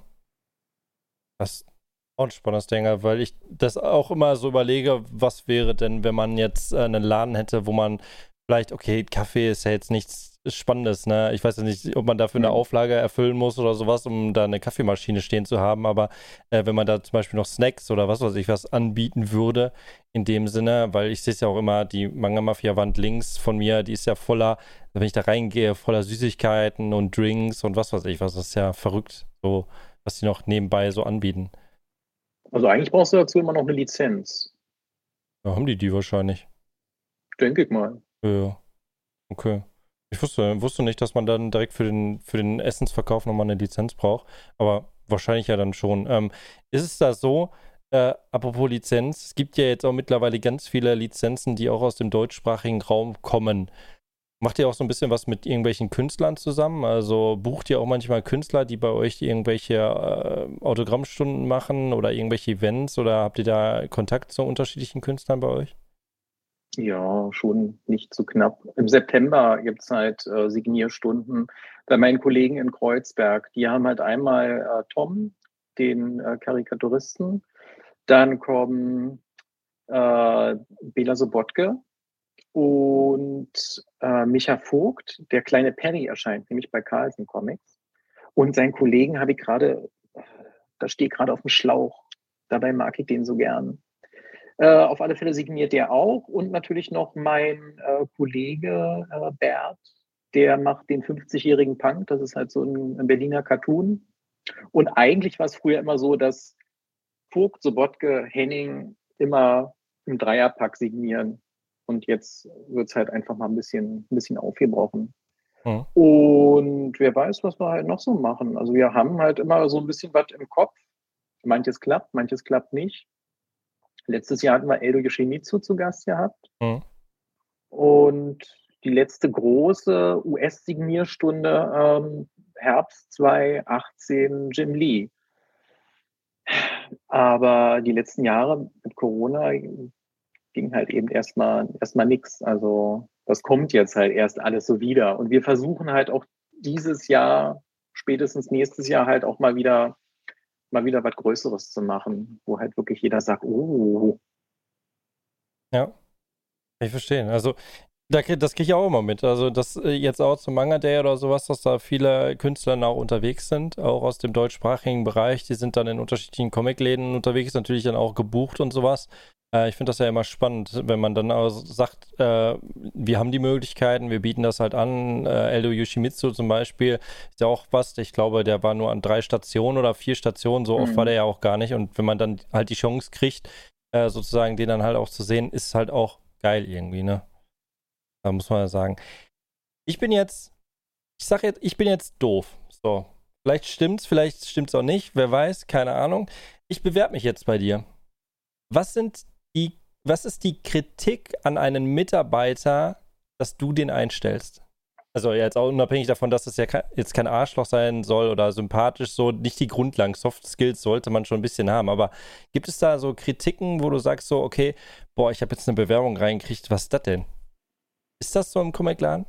Das ist auch ein spannendes Ding, weil ich das auch immer so überlege, was wäre denn, wenn man jetzt äh, einen Laden hätte, wo man vielleicht, okay, Kaffee ist ja jetzt nichts Spannendes, ne? Ich weiß ja nicht, ob man dafür eine Mhm. Auflage erfüllen muss oder sowas, um da eine Kaffeemaschine stehen zu haben, aber äh, wenn man da zum Beispiel noch Snacks oder was weiß ich was anbieten würde, in dem Sinne, weil ich sehe es ja auch immer, die Manga-Mafia-Wand links von mir, die ist ja voller, wenn ich da reingehe, voller Süßigkeiten und Drinks und was weiß ich was, das ist ja verrückt, so, was die noch nebenbei so anbieten. Also eigentlich brauchst du dazu immer noch eine Lizenz, Ja, haben die die wahrscheinlich. denke ich mal. Ja, okay. Ich wusste, wusste nicht, dass man dann direkt für den, für den Essensverkauf nochmal eine Lizenz braucht, aber wahrscheinlich ja dann schon. Ähm, ist es da so, äh, apropos Lizenz, es gibt ja jetzt auch mittlerweile ganz viele Lizenzen, die auch aus dem deutschsprachigen Raum kommen. Macht ihr auch so ein bisschen was mit irgendwelchen Künstlern zusammen? Also bucht ihr auch manchmal Künstler, die bei euch irgendwelche äh, Autogrammstunden machen oder irgendwelche Events oder habt ihr da Kontakt zu unterschiedlichen Künstlern bei euch? Ja, schon nicht zu knapp. Im September gibt es halt äh, Signierstunden bei meinen Kollegen in Kreuzberg. Die haben halt einmal äh, Tom, den äh, Karikaturisten, dann kommen äh, Bela Sobotke und äh, Micha Vogt, der kleine Perry erscheint, nämlich bei Carlsen Comics. Und seinen Kollegen habe ich gerade, da stehe ich gerade auf dem Schlauch. Dabei mag ich den so gern. Äh, auf alle Fälle signiert der auch. Und natürlich noch mein äh, Kollege äh, Bert, der macht den fünfzigjährigen Punk. Das ist halt so ein, ein Berliner Cartoon. Und eigentlich war es früher immer so, dass Vogt, Sobotke, Henning immer im Dreierpack signieren. Und jetzt wird es halt einfach mal ein bisschen, ein bisschen aufgebrochen. Mhm. Und wer weiß, was wir halt noch so machen. Also wir haben halt immer so ein bisschen was im Kopf. Manches klappt, manches klappt nicht. Letztes Jahr hatten wir Eldo Yoshimitsu zu Gast gehabt. Mhm. Und die letzte große U S-Signierstunde ähm, Herbst zwanzig achtzehn Jim Lee. Aber die letzten Jahre mit Corona ging halt eben erstmal erstmal nichts. Also das kommt jetzt halt erst alles so wieder. Und wir versuchen halt auch dieses Jahr, spätestens nächstes Jahr halt auch mal wieder mal wieder was Größeres zu machen, wo halt wirklich jeder sagt, oh. Ja, ich verstehe. Also da, krieg- das kriege ich auch immer mit. Also das äh, jetzt auch zum Manga Day oder sowas, dass da viele Künstler auch unterwegs sind, auch aus dem deutschsprachigen Bereich. Die sind dann in unterschiedlichen Comicläden unterwegs, natürlich dann auch gebucht und sowas. Äh, ich finde das ja immer spannend, wenn man dann auch sagt, äh, wir haben die Möglichkeiten, wir bieten das halt an. Äh, Eldo Yoshimitsu zum Beispiel ist ja auch was. Ich glaube, der war nur an drei Stationen oder vier Stationen, so oft war der Mhm. ja auch gar nicht. Und wenn man dann halt die Chance kriegt, äh, sozusagen den dann halt auch zu sehen, ist halt auch geil irgendwie, ne? Da muss man ja sagen. Ich bin jetzt, ich sag jetzt, ich bin jetzt doof. So. Vielleicht stimmt's, vielleicht stimmt's auch nicht. Wer weiß, keine Ahnung. Ich bewerbe mich jetzt bei dir. Was sind die, was ist die Kritik an einen Mitarbeiter, dass du den einstellst? Also jetzt auch unabhängig davon, dass es ja ke- jetzt kein Arschloch sein soll oder sympathisch, so nicht die Grundlagen. Soft Skills sollte man schon ein bisschen haben. Aber gibt es da so Kritiken, wo du sagst so, okay, boah, ich habe jetzt eine Bewerbung reingekriegt, was ist das denn? Ist das so im Comic-Laden?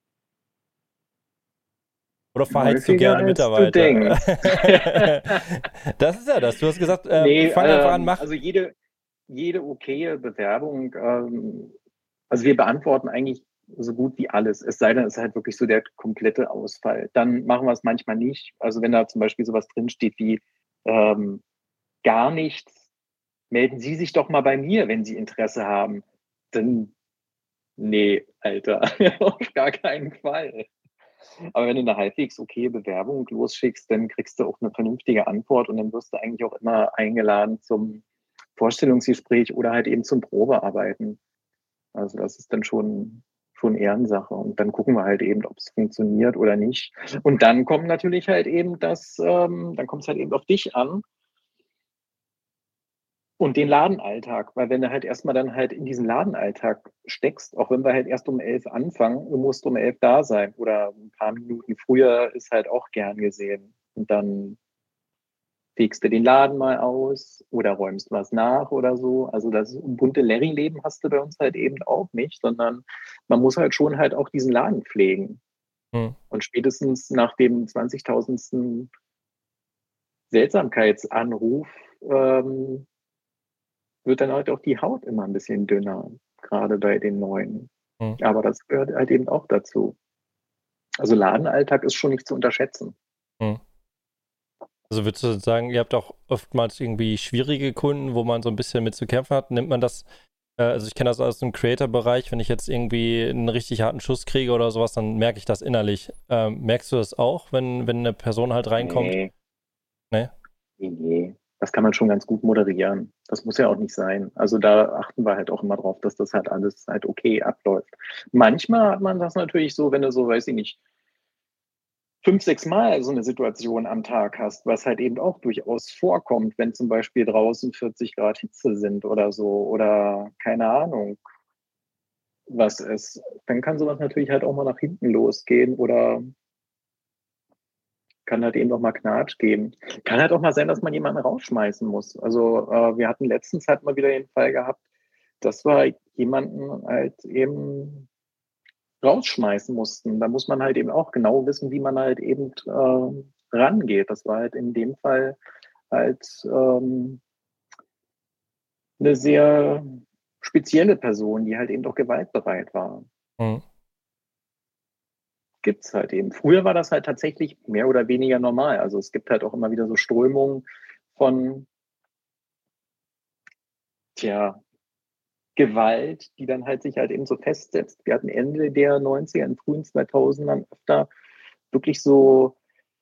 Oder verheizt du Häufiger gerne als du Mitarbeiter? denkst. Das ist ja das. Du hast gesagt, äh, Nee, fang einfach an, ähm, mach. also jede, jede okaye Bewerbung, ähm, also wir beantworten eigentlich so gut wie alles. Es sei denn, es ist halt wirklich so der komplette Ausfall. Dann machen wir es manchmal nicht. Also wenn da zum Beispiel sowas drinsteht wie ähm, gar nichts, melden Sie sich doch mal bei mir, wenn Sie Interesse haben. Dann, nee, Alter, auf gar keinen Fall. Aber wenn du eine halbwegs okay Bewerbung losschickst, dann kriegst du auch eine vernünftige Antwort und dann wirst du eigentlich auch immer eingeladen zum Vorstellungsgespräch oder halt eben zum Probearbeiten. Also das ist dann schon, schon Ehrensache. Und dann gucken wir halt eben, ob es funktioniert oder nicht. Und dann kommt natürlich halt eben das, ähm, dann kommt es halt eben auf dich an und den Ladenalltag. Weil wenn du halt erstmal dann halt in diesen Ladenalltag steckst, auch wenn wir halt erst um elf anfangen, du musst um elf da sein oder ein paar Minuten früher ist halt auch gern gesehen. Und dann fegst du den Laden mal aus oder räumst was nach oder so. Also das bunte Larry-Leben hast du bei uns halt eben auch nicht, sondern man muss halt schon halt auch diesen Laden pflegen. Hm. Und spätestens nach dem zwanzigtausendsten Seltsamkeitsanruf ähm, wird dann halt auch die Haut immer ein bisschen dünner, gerade bei den Neuen. Hm. Aber das gehört halt eben auch dazu. Also Ladenalltag ist schon nicht zu unterschätzen. Hm. Also würdest du sagen, ihr habt auch oftmals irgendwie schwierige Kunden, wo man so ein bisschen mit zu kämpfen hat? Nimmt man das, äh, also ich kenne das aus dem Creator-Bereich, wenn ich jetzt irgendwie einen richtig harten Schuss kriege oder sowas, dann merke ich das innerlich. Ähm, merkst du das auch, wenn, wenn eine Person halt reinkommt? Nee, Nee? nee, nee. Das kann man schon ganz gut moderieren. Das muss ja auch nicht sein. Also da achten wir halt auch immer drauf, dass das halt alles halt okay abläuft. Manchmal hat man das natürlich so, wenn du so, weiß ich nicht, fünf, sechs Mal so eine Situation am Tag hast, was halt eben auch durchaus vorkommt, wenn zum Beispiel draußen vierzig Grad Hitze sind oder so oder keine Ahnung, was ist, dann kann sowas natürlich halt auch mal nach hinten losgehen oder kann halt eben auch mal Knatsch geben. Kann halt auch mal sein, dass man jemanden rausschmeißen muss. Also äh, wir hatten letztens halt mal wieder den Fall gehabt, das war jemanden halt eben rausschmeißen mussten. Da muss man halt eben auch genau wissen, wie man halt eben äh, rangeht. Das war halt in dem Fall halt ähm, eine sehr spezielle Person, die halt eben doch gewaltbereit war. Mhm. Gibt's halt eben. Früher war das halt tatsächlich mehr oder weniger normal. Also es gibt halt auch immer wieder so Strömungen von, tja, Gewalt, die dann halt sich halt eben so festsetzt. Wir hatten Ende der neunziger, in frühen zweitausendern öfter wirklich so,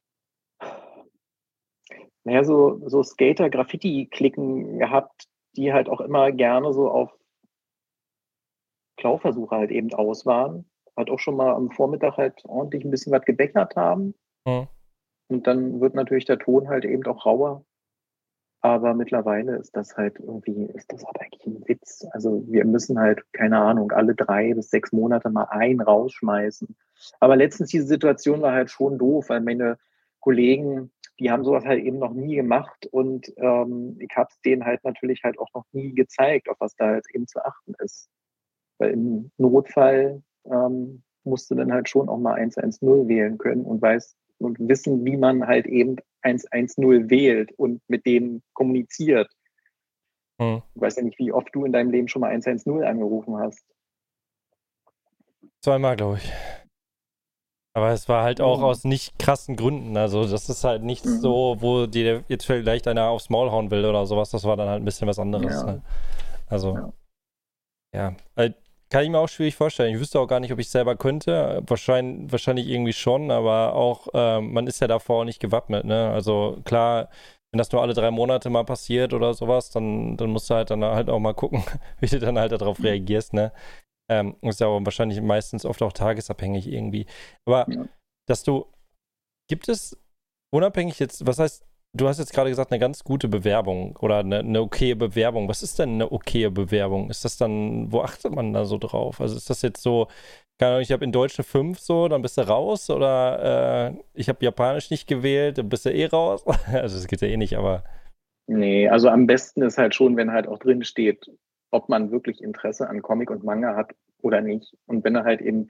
naja, so, so Skater-Graffiti-Klicken gehabt, die halt auch immer gerne so auf Klauversuche halt eben aus waren. Halt auch schon mal am Vormittag halt ordentlich ein bisschen was gebechert haben. Mhm. Und dann wird natürlich der Ton halt eben auch rauer. Aber mittlerweile ist das halt irgendwie, ist das halt eigentlich ein Witz. Also wir müssen halt, keine Ahnung, alle drei bis sechs Monate mal einen rausschmeißen. Aber letztens diese Situation war halt schon doof, weil meine Kollegen, die haben sowas halt eben noch nie gemacht und ähm, ich habe es denen halt natürlich halt auch noch nie gezeigt, auf was da halt eben zu achten ist. Weil im Notfall ähm, musst du dann halt schon auch mal eins eins null wählen können und weiß und wissen, wie man halt eben eins eins null wählt und mit denen kommuniziert. Mhm. Ich weiß ja nicht, wie oft du in deinem Leben schon mal eins eins null angerufen hast. Zweimal, glaube ich. Aber es war halt auch Mhm. aus nicht krassen Gründen. Also das ist halt nichts Mhm. so, wo dir jetzt vielleicht einer aufs Maul hauen will oder sowas. Das war dann halt ein bisschen was anderes. Ja. Ne? Also, Ja. ja. Äh, Kann ich mir auch schwierig vorstellen. Ich wüsste auch gar nicht, ob ich es selber könnte. Wahrscheinlich, wahrscheinlich irgendwie schon, aber auch, äh, man ist ja davor auch nicht gewappnet. Ne? Also klar, wenn das nur alle drei Monate mal passiert oder sowas, dann, dann musst du halt dann halt auch mal gucken, wie du dann halt darauf reagierst. Ne? Ähm, ist ja aber wahrscheinlich meistens oft auch tagesabhängig irgendwie. Aber Ja. dass du, gibt es unabhängig jetzt, was heißt, du hast jetzt gerade gesagt, eine ganz gute Bewerbung oder eine, eine okaye Bewerbung. Was ist denn eine okaye Bewerbung? Ist das dann, wo achtet man da so drauf? Also ist das jetzt so, keine Ahnung, ich habe in Deutsch eine fünf so, dann bist du raus oder äh, ich habe Japanisch nicht gewählt, dann bist du eh raus? Also das geht ja eh nicht, aber Nee, also am besten ist halt schon, wenn halt auch drin steht, ob man wirklich Interesse an Comic und Manga hat oder nicht. Und wenn da halt eben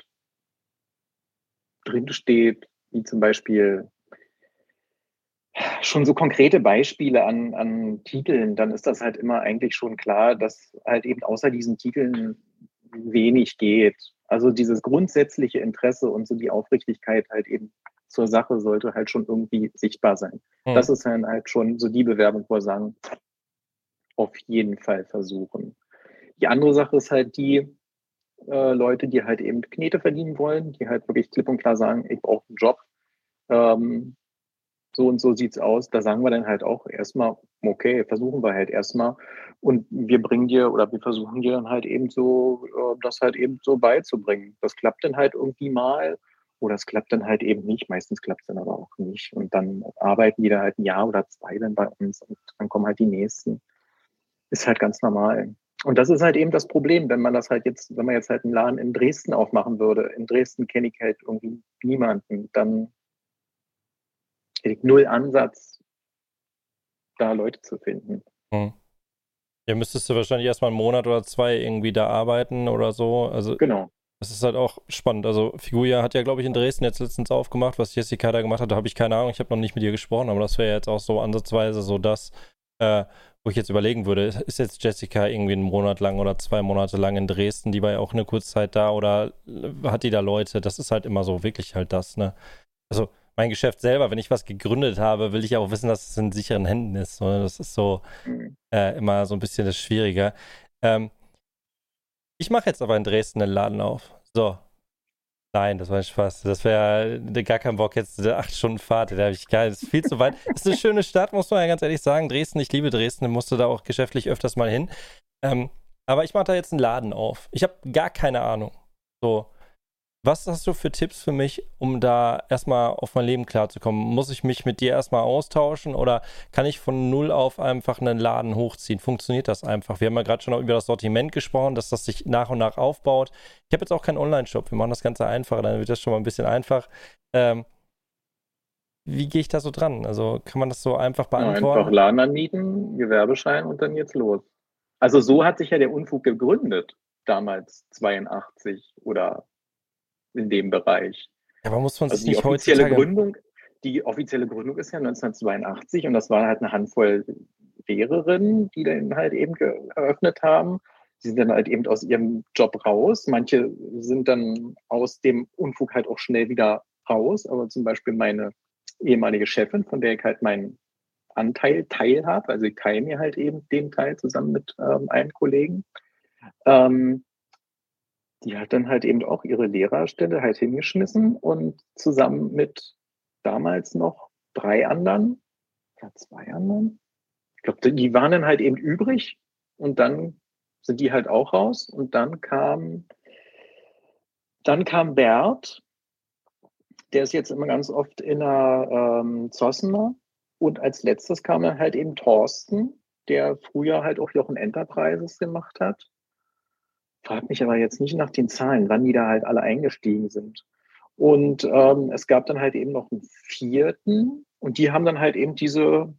drin steht, wie zum Beispiel schon so konkrete Beispiele an, an Titeln, dann ist das halt immer eigentlich schon klar, dass halt eben außer diesen Titeln wenig geht. Also dieses grundsätzliche Interesse und so die Aufrichtigkeit halt eben zur Sache sollte halt schon irgendwie sichtbar sein. hm. Das ist dann halt schon so die Bewerbung, wo wir sagen, auf jeden Fall versuchen. Die andere Sache ist halt die äh, Leute, die halt eben Knete verdienen wollen, die halt wirklich klipp und klar sagen, ich brauche einen Job. Ähm, so und so sieht's aus. Da sagen wir dann halt auch erstmal, okay, versuchen wir halt erstmal. Und wir bringen dir oder wir versuchen dir dann halt eben so, äh, das halt eben so beizubringen. Das klappt dann halt irgendwie mal oder es klappt dann halt eben nicht. Meistens klappt es dann aber auch nicht. Und dann arbeiten die da halt ein Jahr oder zwei dann bei uns und dann kommen halt die nächsten. Ist halt ganz normal. Und das ist halt eben das Problem, wenn man das halt jetzt, wenn man jetzt halt einen Laden in Dresden aufmachen würde. In Dresden kenne ich halt irgendwie niemanden. Dann hätte ich null Ansatz, da Leute zu finden. Hm. Ja, müsstest du wahrscheinlich erstmal einen Monat oder zwei irgendwie da arbeiten oder so. Also Genau. das ist halt auch spannend. Also Figuja hat ja, glaube ich, in Dresden jetzt letztens aufgemacht, was Jessica da gemacht hat. Da habe ich keine Ahnung, ich habe noch nicht mit ihr gesprochen, aber das wäre jetzt auch so ansatzweise so das, äh, wo ich jetzt überlegen würde, ist jetzt Jessica irgendwie einen Monat lang oder zwei Monate lang in Dresden, die war ja auch eine Kurzzeit da oder hat die da Leute? Das ist halt immer so wirklich halt das, ne? Also mein Geschäft selber, wenn ich was gegründet habe, will ich auch wissen, dass es in sicheren Händen ist. Ne? Das ist so Mhm. äh, immer so ein bisschen das Schwierige. Ähm, ich mache jetzt aber in Dresden einen Laden auf. So. Nein, das war ein Spaß. Das wäre gar kein Bock jetzt, eine acht Stunden Fahrt. Da habe ich geil. Das ist viel zu weit. Das ist eine schöne Stadt, muss man ja ganz ehrlich sagen. Dresden, ich liebe Dresden, musste da auch geschäftlich öfters mal hin. Ähm, aber ich mache da jetzt einen Laden auf. Ich habe gar keine Ahnung. So. Was hast du für Tipps für mich, um da erstmal auf mein Leben klarzukommen? Muss ich mich mit dir erstmal austauschen oder kann ich von null auf einfach einen Laden hochziehen? Funktioniert das einfach? Wir haben ja gerade schon über das Sortiment gesprochen, dass das sich nach und nach aufbaut. Ich habe jetzt auch keinen Online-Shop. Wir machen das Ganze einfacher, dann wird das schon mal ein bisschen einfach. Ähm, wie gehe ich da so dran? Also kann man das so einfach Ja, beantworten? einfach Laden anmieten, Gewerbeschein und dann jetzt los. Also so hat sich ja der Unfug gegründet. damals zweiundachtzig oder in dem Bereich. Ja, aber muss man sich Also die nicht offizielle heutzutage... Gründung, die offizielle Gründung ist ja neunzehnhundertzweiundachtzig und das war halt eine Handvoll Lehrerinnen, die dann halt eben eröffnet haben. Die sind dann halt eben aus ihrem Job raus. Manche sind dann aus dem Unfug halt auch schnell wieder raus. Aber zum Beispiel meine ehemalige Chefin, von der ich halt meinen Anteil teil habe, also ich teile mir halt eben den Teil zusammen mit ähm, einem Kollegen, ähm, die hat dann halt eben auch ihre Lehrerstelle halt hingeschmissen und zusammen mit damals noch drei anderen, oder zwei anderen, ich glaube, die waren dann halt eben übrig und dann sind die halt auch raus und dann kam, dann kam Bert, der ist jetzt immer ganz oft in der ähm, Zossener und als letztes kam dann halt eben Thorsten, der früher halt auch Jochen Enterprises gemacht hat. Frag mich aber jetzt nicht nach den Zahlen, wann die da halt alle eingestiegen sind. Und ähm, es gab dann halt eben noch einen vierten und die haben dann halt eben diese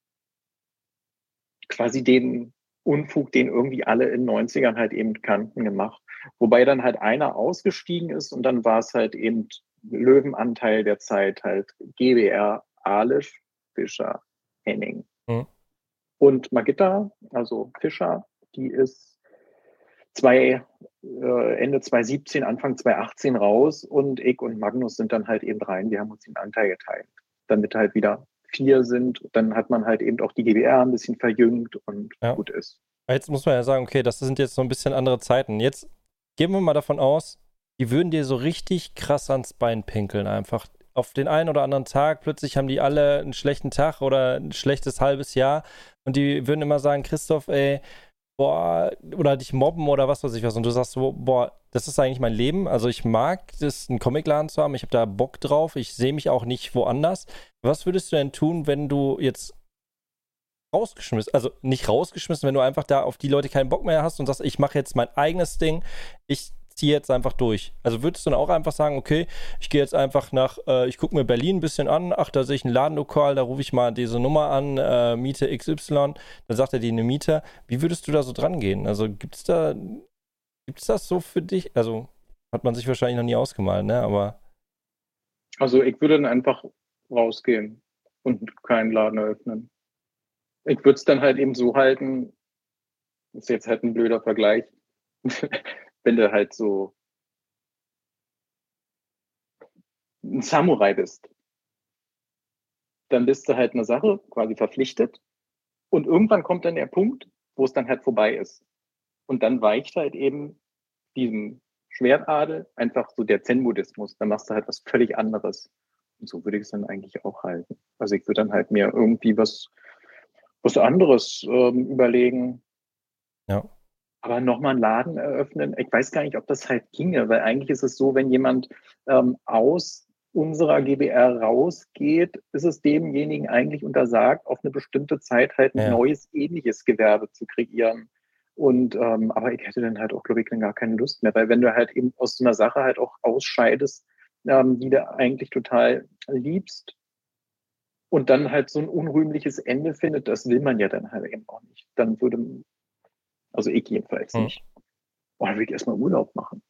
quasi den Unfug, den irgendwie alle in den neunzigern halt eben kannten, gemacht. Wobei dann halt einer ausgestiegen ist und dann war es halt eben Löwenanteil der Zeit halt G b R, Alisch, Fischer, Henning. Mhm. Und Magitta, also Fischer, die ist zwei, äh, Ende zweitausendsiebzehn, Anfang zweitausendachtzehn raus und ich und Magnus sind dann halt eben rein. Wir haben uns den Anteil geteilt, damit halt wieder vier sind. Dann hat man halt eben auch die G b R ein bisschen verjüngt und Ja. gut ist. Jetzt muss man ja sagen, okay, das sind jetzt so ein bisschen andere Zeiten. Jetzt gehen wir mal davon aus, die würden dir so richtig krass ans Bein pinkeln einfach. Auf den einen oder anderen Tag, plötzlich haben die alle einen schlechten Tag oder ein schlechtes halbes Jahr und die würden immer sagen, Christoph, ey, boah, oder dich mobben oder was weiß ich was. Und du sagst so, boah, das ist eigentlich mein Leben. Also ich mag das, einen Comicladen zu haben. Ich habe da Bock drauf. Ich sehe mich auch nicht woanders. Was würdest du denn tun, wenn du jetzt rausgeschmissen, also nicht rausgeschmissen, wenn du einfach da auf die Leute keinen Bock mehr hast und sagst, ich mache jetzt mein eigenes Ding. Ich ziehe jetzt einfach durch. Also würdest du dann auch einfach sagen, okay, ich gehe jetzt einfach nach, äh, ich gucke mir Berlin ein bisschen an, ach, da sehe ich ein Ladenlokal, da rufe ich mal diese Nummer an, äh, Miete X Y, dann sagt er die eine Miete. Wie würdest du da so dran gehen? Also gibt es da, gibt es das so für dich? Also hat man sich wahrscheinlich noch nie ausgemalt, ne, aber... Also ich würde dann einfach rausgehen und keinen Laden eröffnen. Ich würde es dann halt eben so halten, ist jetzt halt ein blöder Vergleich, wenn du halt so ein Samurai bist, dann bist du halt eine Sache quasi verpflichtet und irgendwann kommt dann der Punkt, wo es dann halt vorbei ist. Und dann weicht halt eben diesem Schwertadel einfach so der Zen-Buddhismus. Dann machst du halt was völlig anderes. Und so würde ich es dann eigentlich auch halten. Also ich würde dann halt mir irgendwie was, was anderes ähm, überlegen. Ja. Aber nochmal einen Laden eröffnen, ich weiß gar nicht, ob das halt ginge, weil eigentlich ist es so, wenn jemand ähm, aus unserer G b R rausgeht, ist es demjenigen eigentlich untersagt, auf eine bestimmte Zeit halt ein Ja. neues, ähnliches Gewerbe zu kreieren. Und ähm, aber ich hätte dann halt auch, glaube ich, dann gar keine Lust mehr, weil wenn du halt eben aus so einer Sache halt auch ausscheidest, ähm, die du eigentlich total liebst und dann halt so ein unrühmliches Ende findet, das will man ja dann halt eben auch nicht. Dann würde, also ich jedenfalls Hm. nicht. Oh, dann will ich erstmal Urlaub machen.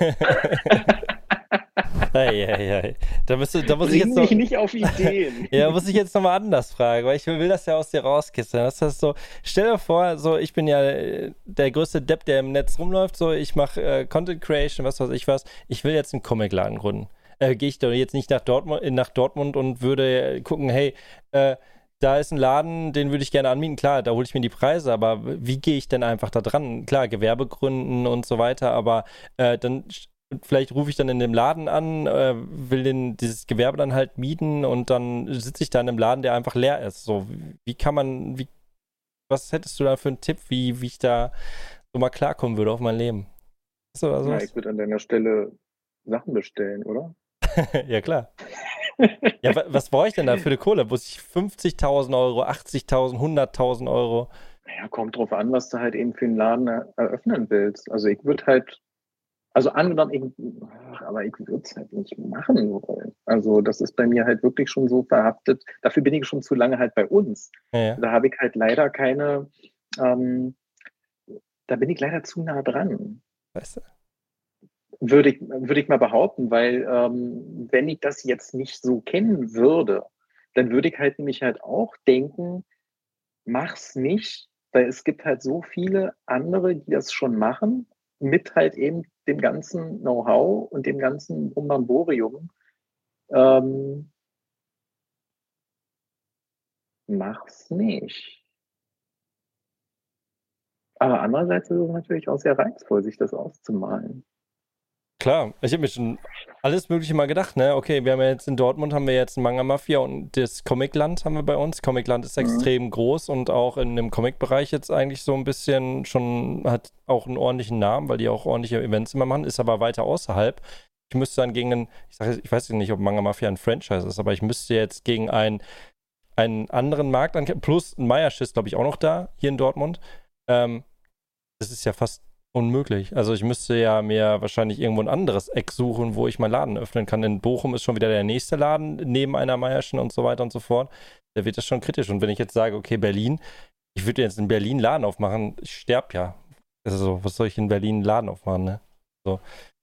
Ei, ei, ei. Da, müsst du, da muss Bring ich jetzt mich noch, nicht auf Ideen. ja, muss ich jetzt nochmal anders fragen, weil ich will, will das ja aus dir rauskitzeln. Das heißt so, stell dir vor, so, ich bin ja äh, der größte Depp, der im Netz rumläuft, so, ich mache äh, Content Creation, was weiß ich was. Ich will jetzt einen Comicladen gründen. Äh, Gehe ich doch jetzt nicht nach Dortmund, nach Dortmund und würde gucken, hey, äh, da ist ein Laden, den würde ich gerne anmieten. Klar, da hole ich mir die Preise, aber wie gehe ich denn einfach da dran? Klar, Gewerbe gründen und so weiter, aber äh, dann vielleicht rufe ich dann in dem Laden an, äh, will den, dieses Gewerbe dann halt mieten und dann sitze ich da in einem Laden, der einfach leer ist. So, wie kann man, wie, was hättest du da für einen Tipp, wie, wie ich da so mal klarkommen würde auf mein Leben? Ist oder Na, sowas? ich würde an deiner Stelle Sachen bestellen, oder? Ja, klar. Ja, wa- was brauche ich denn da für eine Kohle? Muss ich fünfzigtausend Euro, achtzigtausend, hunderttausend Euro? Naja, kommt drauf an, was du halt eben für einen Laden er eröffnen willst. Also ich würde halt, also angenommen, ich, ach, aber ich würde es halt nicht machen wollen. Also das ist bei mir halt wirklich schon so verhaftet. Dafür bin ich schon zu lange halt bei uns. Ja, ja. Da habe ich halt leider keine, ähm, da bin ich leider zu nah dran. Weißt du? Würde ich, würde ich mal behaupten, weil ähm, wenn ich das jetzt nicht so kennen würde, dann würde ich halt nämlich halt auch denken, mach's nicht, weil es gibt halt so viele andere, die das schon machen, mit halt eben dem ganzen Know-how und dem ganzen Bramborium. Ähm, mach's nicht. Aber andererseits ist es natürlich auch sehr reizvoll, sich das auszumalen. Klar, ich habe mir schon alles Mögliche mal gedacht, ne? Okay, wir haben ja jetzt in Dortmund haben wir jetzt ein Manga-Mafia und das Comicland haben wir bei uns. Comicland ist Mhm. extrem groß und auch in dem Comic-Bereich jetzt eigentlich so ein bisschen schon, hat auch einen ordentlichen Namen, weil die auch ordentliche Events immer machen, ist aber weiter außerhalb. Ich müsste dann gegen einen, ich sage, ich weiß nicht, ob Manga-Mafia ein Franchise ist, aber ich müsste jetzt gegen einen, einen anderen Markt ankämpfen, plus ein Meierschiss, glaube ich, auch noch da, hier in Dortmund. Ähm, das ist ja fast unmöglich. Also ich müsste ja mir wahrscheinlich irgendwo ein anderes Eck suchen, wo ich meinen Laden öffnen kann. In Bochum ist schon wieder der nächste Laden neben einer Meierschen und so weiter und so fort. Da wird das schon kritisch. Und wenn ich jetzt sage, okay, Berlin, ich würde jetzt in Berlin einen Laden aufmachen, ich sterbe ja. Also was soll ich in Berlin einen Laden aufmachen, ne? So.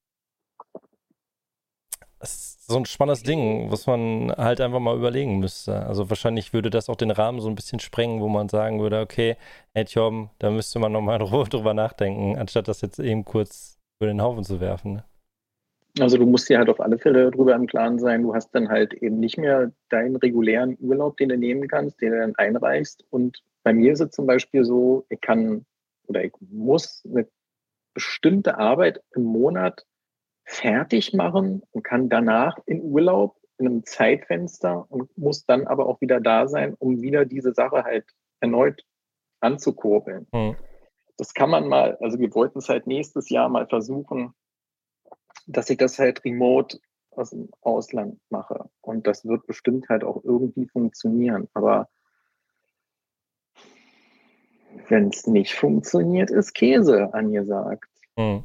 Das ist so ein spannendes Ding, was man halt einfach mal überlegen müsste. Also wahrscheinlich würde das auch den Rahmen so ein bisschen sprengen, wo man sagen würde, okay, hey Tom, da müsste man nochmal drüber nachdenken, anstatt das jetzt eben kurz über den Haufen zu werfen. Ne? Also du musst dir halt auf alle Fälle drüber im Klaren sein, du hast dann halt eben nicht mehr deinen regulären Urlaub, den du nehmen kannst, den du dann einreichst. Und bei mir ist es zum Beispiel so, ich kann oder ich muss eine bestimmte Arbeit im Monat fertig machen und kann danach in Urlaub in einem Zeitfenster und muss dann aber auch wieder da sein, um wieder diese Sache halt erneut anzukurbeln. Hm. Das kann man mal, also wir wollten es halt nächstes Jahr mal versuchen, dass ich das halt remote aus dem Ausland mache. Und das wird bestimmt halt auch irgendwie funktionieren. Aber wenn es nicht funktioniert, ist Käse angesagt. Hm.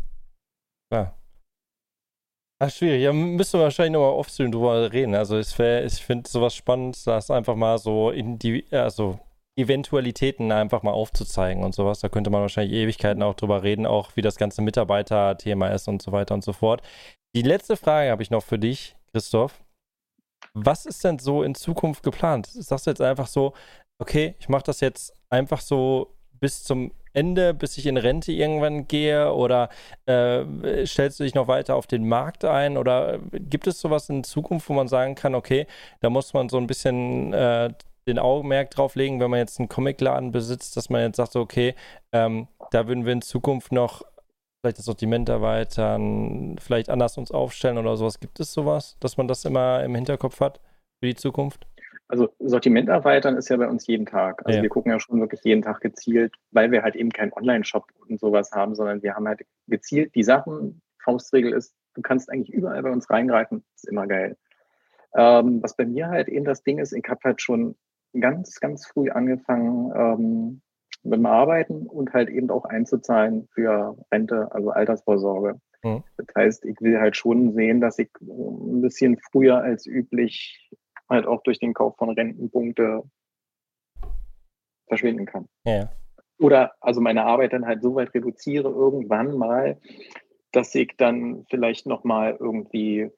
Ja. Ach, schwierig. Ja, müssen wir wahrscheinlich nochmal offstream drüber reden. Also es wär, ich finde sowas spannend, das einfach mal so in die, also Eventualitäten einfach mal aufzuzeigen und sowas. Da könnte man wahrscheinlich Ewigkeiten auch drüber reden, auch wie das ganze Mitarbeiter-Thema ist und so weiter und so fort. Die letzte Frage habe ich noch für dich, Christoph. Was ist denn so in Zukunft geplant? Sagst du jetzt einfach so, okay, ich mache das jetzt einfach so bis zum Ende, bis ich in Rente irgendwann gehe, oder äh, stellst du dich noch weiter auf den Markt ein, oder gibt es sowas in Zukunft, wo man sagen kann, okay, da muss man so ein bisschen äh, den Augenmerk drauf legen, wenn man jetzt einen Comicladen besitzt, dass man jetzt sagt, so, okay, ähm, da würden wir in Zukunft noch vielleicht das Sortiment erweitern, vielleicht anders uns aufstellen oder sowas. Gibt es sowas, dass man das immer im Hinterkopf hat für die Zukunft? Also Sortiment erweitern ist ja bei uns jeden Tag. Also Ja. wir gucken ja schon wirklich jeden Tag gezielt, weil wir halt eben keinen Online-Shop und sowas haben, sondern wir haben halt gezielt die Sachen. Faustregel ist, du kannst eigentlich überall bei uns reingreifen. Ist immer geil. Ähm, was bei mir halt eben das Ding ist, ich habe halt schon ganz, ganz früh angefangen ähm, mit dem Arbeiten und halt eben auch einzuzahlen für Rente, also Altersvorsorge. Mhm. Das heißt, ich will halt schon sehen, dass ich ein bisschen früher als üblich halt auch durch den Kauf von Rentenpunkte verschwinden kann. Ja. Oder also meine Arbeit dann halt so weit reduziere irgendwann mal, dass ich dann vielleicht nochmal irgendwie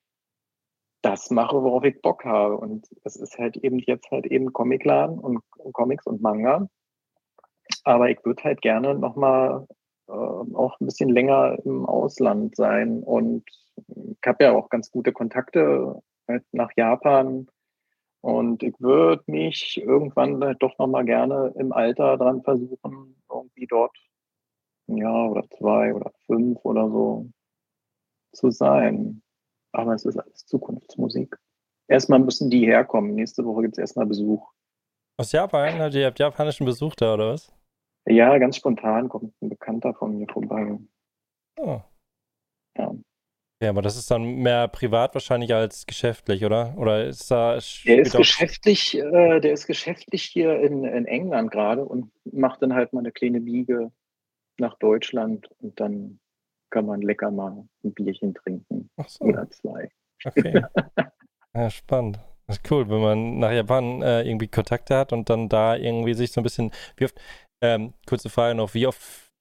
das mache, worauf ich Bock habe. Und das ist halt eben jetzt halt eben Comicladen und Comics und Manga. Aber ich würde halt gerne nochmal äh, auch ein bisschen länger im Ausland sein. Und ich habe ja auch ganz gute Kontakte halt nach Japan. Und ich würde mich irgendwann halt doch nochmal gerne im Alter dran versuchen, irgendwie dort ein Jahr oder zwei oder fünf oder so zu sein. Aber es ist alles Zukunftsmusik. Erstmal müssen die herkommen. Nächste Woche gibt es erstmal Besuch. Aus Japan? Habt ihr habt japanischen Besuch da, oder was? Ja, ganz spontan kommt ein Bekannter von mir vorbei. Oh. Ja. Ja, aber das ist dann mehr privat wahrscheinlich als geschäftlich, oder? Oder ist da... Der ist auch- geschäftlich, äh, der ist geschäftlich hier in, in England gerade und macht dann halt mal eine kleine Biege nach Deutschland und dann kann man lecker mal ein Bierchen trinken. Ach so, Oder zwei. okay. Ja, spannend. Das ist cool, wenn man nach Japan äh, irgendwie Kontakte hat und dann da irgendwie sich so ein bisschen... Wie oft, ähm, kurze Frage noch, wie oft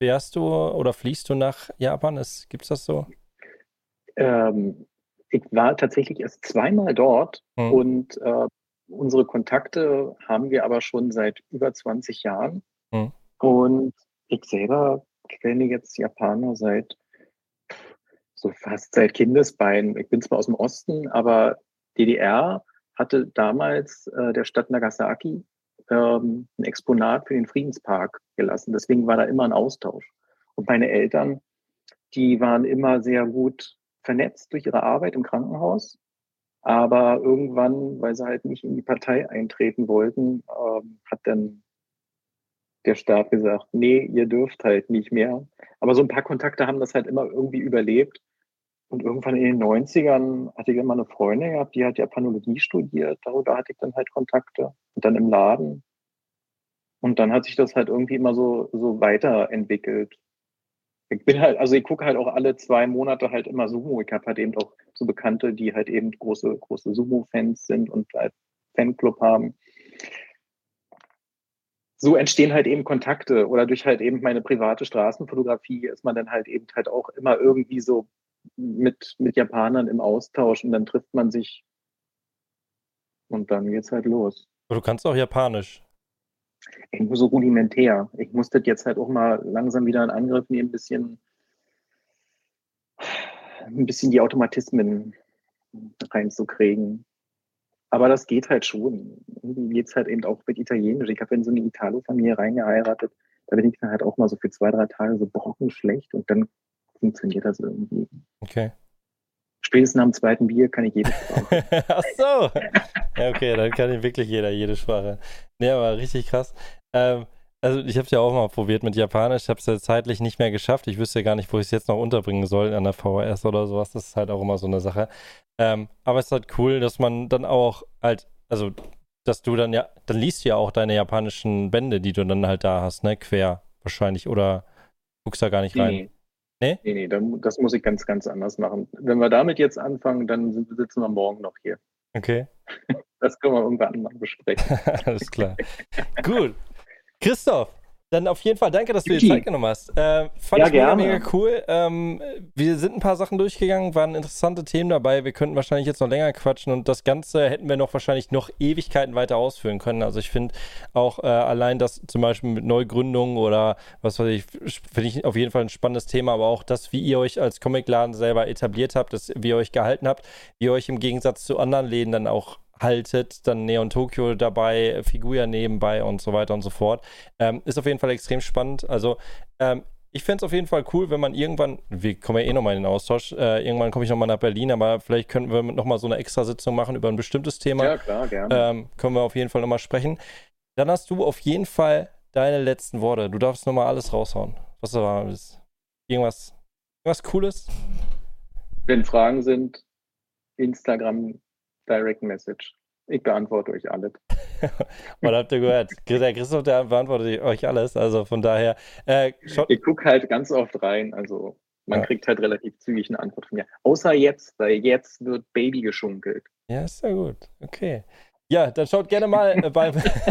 fährst du oder fliegst du nach Japan? Gibt es das so? Ähm, ich war tatsächlich erst zweimal dort Hm. und äh, unsere Kontakte haben wir aber schon seit über zwanzig Jahren. Hm. Und ich selber kenne jetzt Japaner seit so fast seit Kindesbeinen. Ich bin zwar aus dem Osten, aber D D R hatte damals äh, der Stadt Nagasaki ähm, ein Exponat für den Friedenspark gelassen. Deswegen war da immer ein Austausch. Und meine Eltern, die waren immer sehr gut vernetzt durch ihre Arbeit im Krankenhaus. Aber irgendwann, weil sie halt nicht in die Partei eintreten wollten, ähm, hat dann der Staat gesagt, nee, ihr dürft halt nicht mehr. Aber so ein paar Kontakte haben das halt immer irgendwie überlebt. Und irgendwann in den neunzigern hatte ich immer eine Freundin gehabt, die hat Japanologie studiert. Darüber hatte ich dann halt Kontakte. Und dann im Laden. Und dann hat sich das halt irgendwie immer so, so weiterentwickelt. Ich bin halt, also ich gucke halt auch alle zwei Monate halt immer Sumo. Ich habe halt eben auch so Bekannte, die halt eben große, große Sumo-Fans sind und halt Fanclub haben. So entstehen halt eben Kontakte oder durch halt eben meine private Straßenfotografie ist man dann halt eben halt auch immer irgendwie so mit, mit Japanern im Austausch und dann trifft man sich und dann geht's halt los. Aber du kannst auch Japanisch. Ich nur so rudimentär. Ich musste jetzt halt auch mal langsam wieder in Angriff nehmen, ein bisschen, ein bisschen die Automatismen reinzukriegen. Aber das geht halt schon. Irgendwie geht's halt eben auch mit Italienisch. Ich habe in so eine Italo-Familie reingeheiratet. Da bin ich dann halt auch mal so für zwei, drei Tage so brockenschlecht und dann funktioniert das irgendwie. Okay. Spätestens nach dem zweiten Bier kann ich jede Sprache. Ach so. Ja, okay, dann kann ich wirklich jeder jede Sprache. Nee, aber richtig krass. Ähm, also ich habe es ja auch mal probiert mit Japanisch. Ich habe es ja zeitlich nicht mehr geschafft. Ich wüsste gar nicht, wo ich es jetzt noch unterbringen soll, an der V H S oder sowas. Das ist halt auch immer so eine Sache. Ähm, aber es ist halt cool, dass man dann auch halt, also dass du dann ja, dann liest du ja auch deine japanischen Bände, die du dann halt da hast, ne? Quer wahrscheinlich. Oder guckst da gar nicht rein. Nee. Nee? Nee, nee, dann, das muss ich ganz, ganz anders machen. Wenn wir damit jetzt anfangen, dann sitzen wir morgen noch hier. Okay. Das können wir irgendwann mal besprechen. Alles klar. Gut. Christoph, dann auf jeden Fall danke, dass du dir Zeit genommen hast. Äh, fand Ja, ich mega, gerne. mega cool. Ähm, wir sind ein paar Sachen durchgegangen, waren interessante Themen dabei. Wir könnten wahrscheinlich jetzt noch länger quatschen und das Ganze hätten wir noch wahrscheinlich noch Ewigkeiten weiter ausführen können. Also ich finde auch äh, allein das zum Beispiel mit Neugründungen oder was weiß ich, finde ich auf jeden Fall ein spannendes Thema, aber auch das, wie ihr euch als Comicladen selber etabliert habt, das, wie ihr euch gehalten habt, wie ihr euch im Gegensatz zu anderen Läden dann auch haltet, dann Neon Tokyo dabei, Figuya nebenbei und so weiter und so fort. Ähm, ist auf jeden Fall extrem spannend. Also ähm, ich fände es auf jeden Fall cool, wenn man irgendwann, wir kommen ja eh nochmal in den Austausch, äh, irgendwann komme ich nochmal nach Berlin, aber vielleicht könnten wir nochmal so eine Extra-Sitzung machen über ein bestimmtes Thema. Ja, klar, gerne. Ähm, können wir auf jeden Fall nochmal sprechen. Dann hast du auf jeden Fall deine letzten Worte. Du darfst nochmal alles raushauen. Was da war. Irgendwas, irgendwas Cooles? Wenn Fragen sind, Instagram Direct Message. Ich beantworte euch alles. Was habt ihr gehört? Der Christoph, der beantwortet euch alles. Also von daher. Äh, schaut. Ich gucke halt ganz oft rein. Also man Ja. kriegt halt relativ zügig eine Antwort von mir. Außer jetzt, weil jetzt wird Baby geschunkelt. Ja, ist ja gut. Okay. Ja, dann schaut gerne mal äh, beim,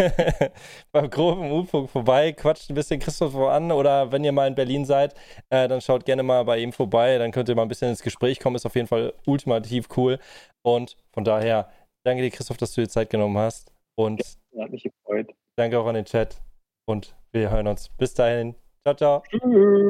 beim groben U-Punkt vorbei, quatscht ein bisschen Christoph an oder wenn ihr mal in Berlin seid, äh, dann schaut gerne mal bei ihm vorbei, dann könnt ihr mal ein bisschen ins Gespräch kommen, ist auf jeden Fall ultimativ cool und von daher danke dir, Christoph, dass du dir Zeit genommen hast und Hat mich gefreut. danke auch an den Chat und wir hören uns. Bis dahin. Ciao, ciao. Tschüss.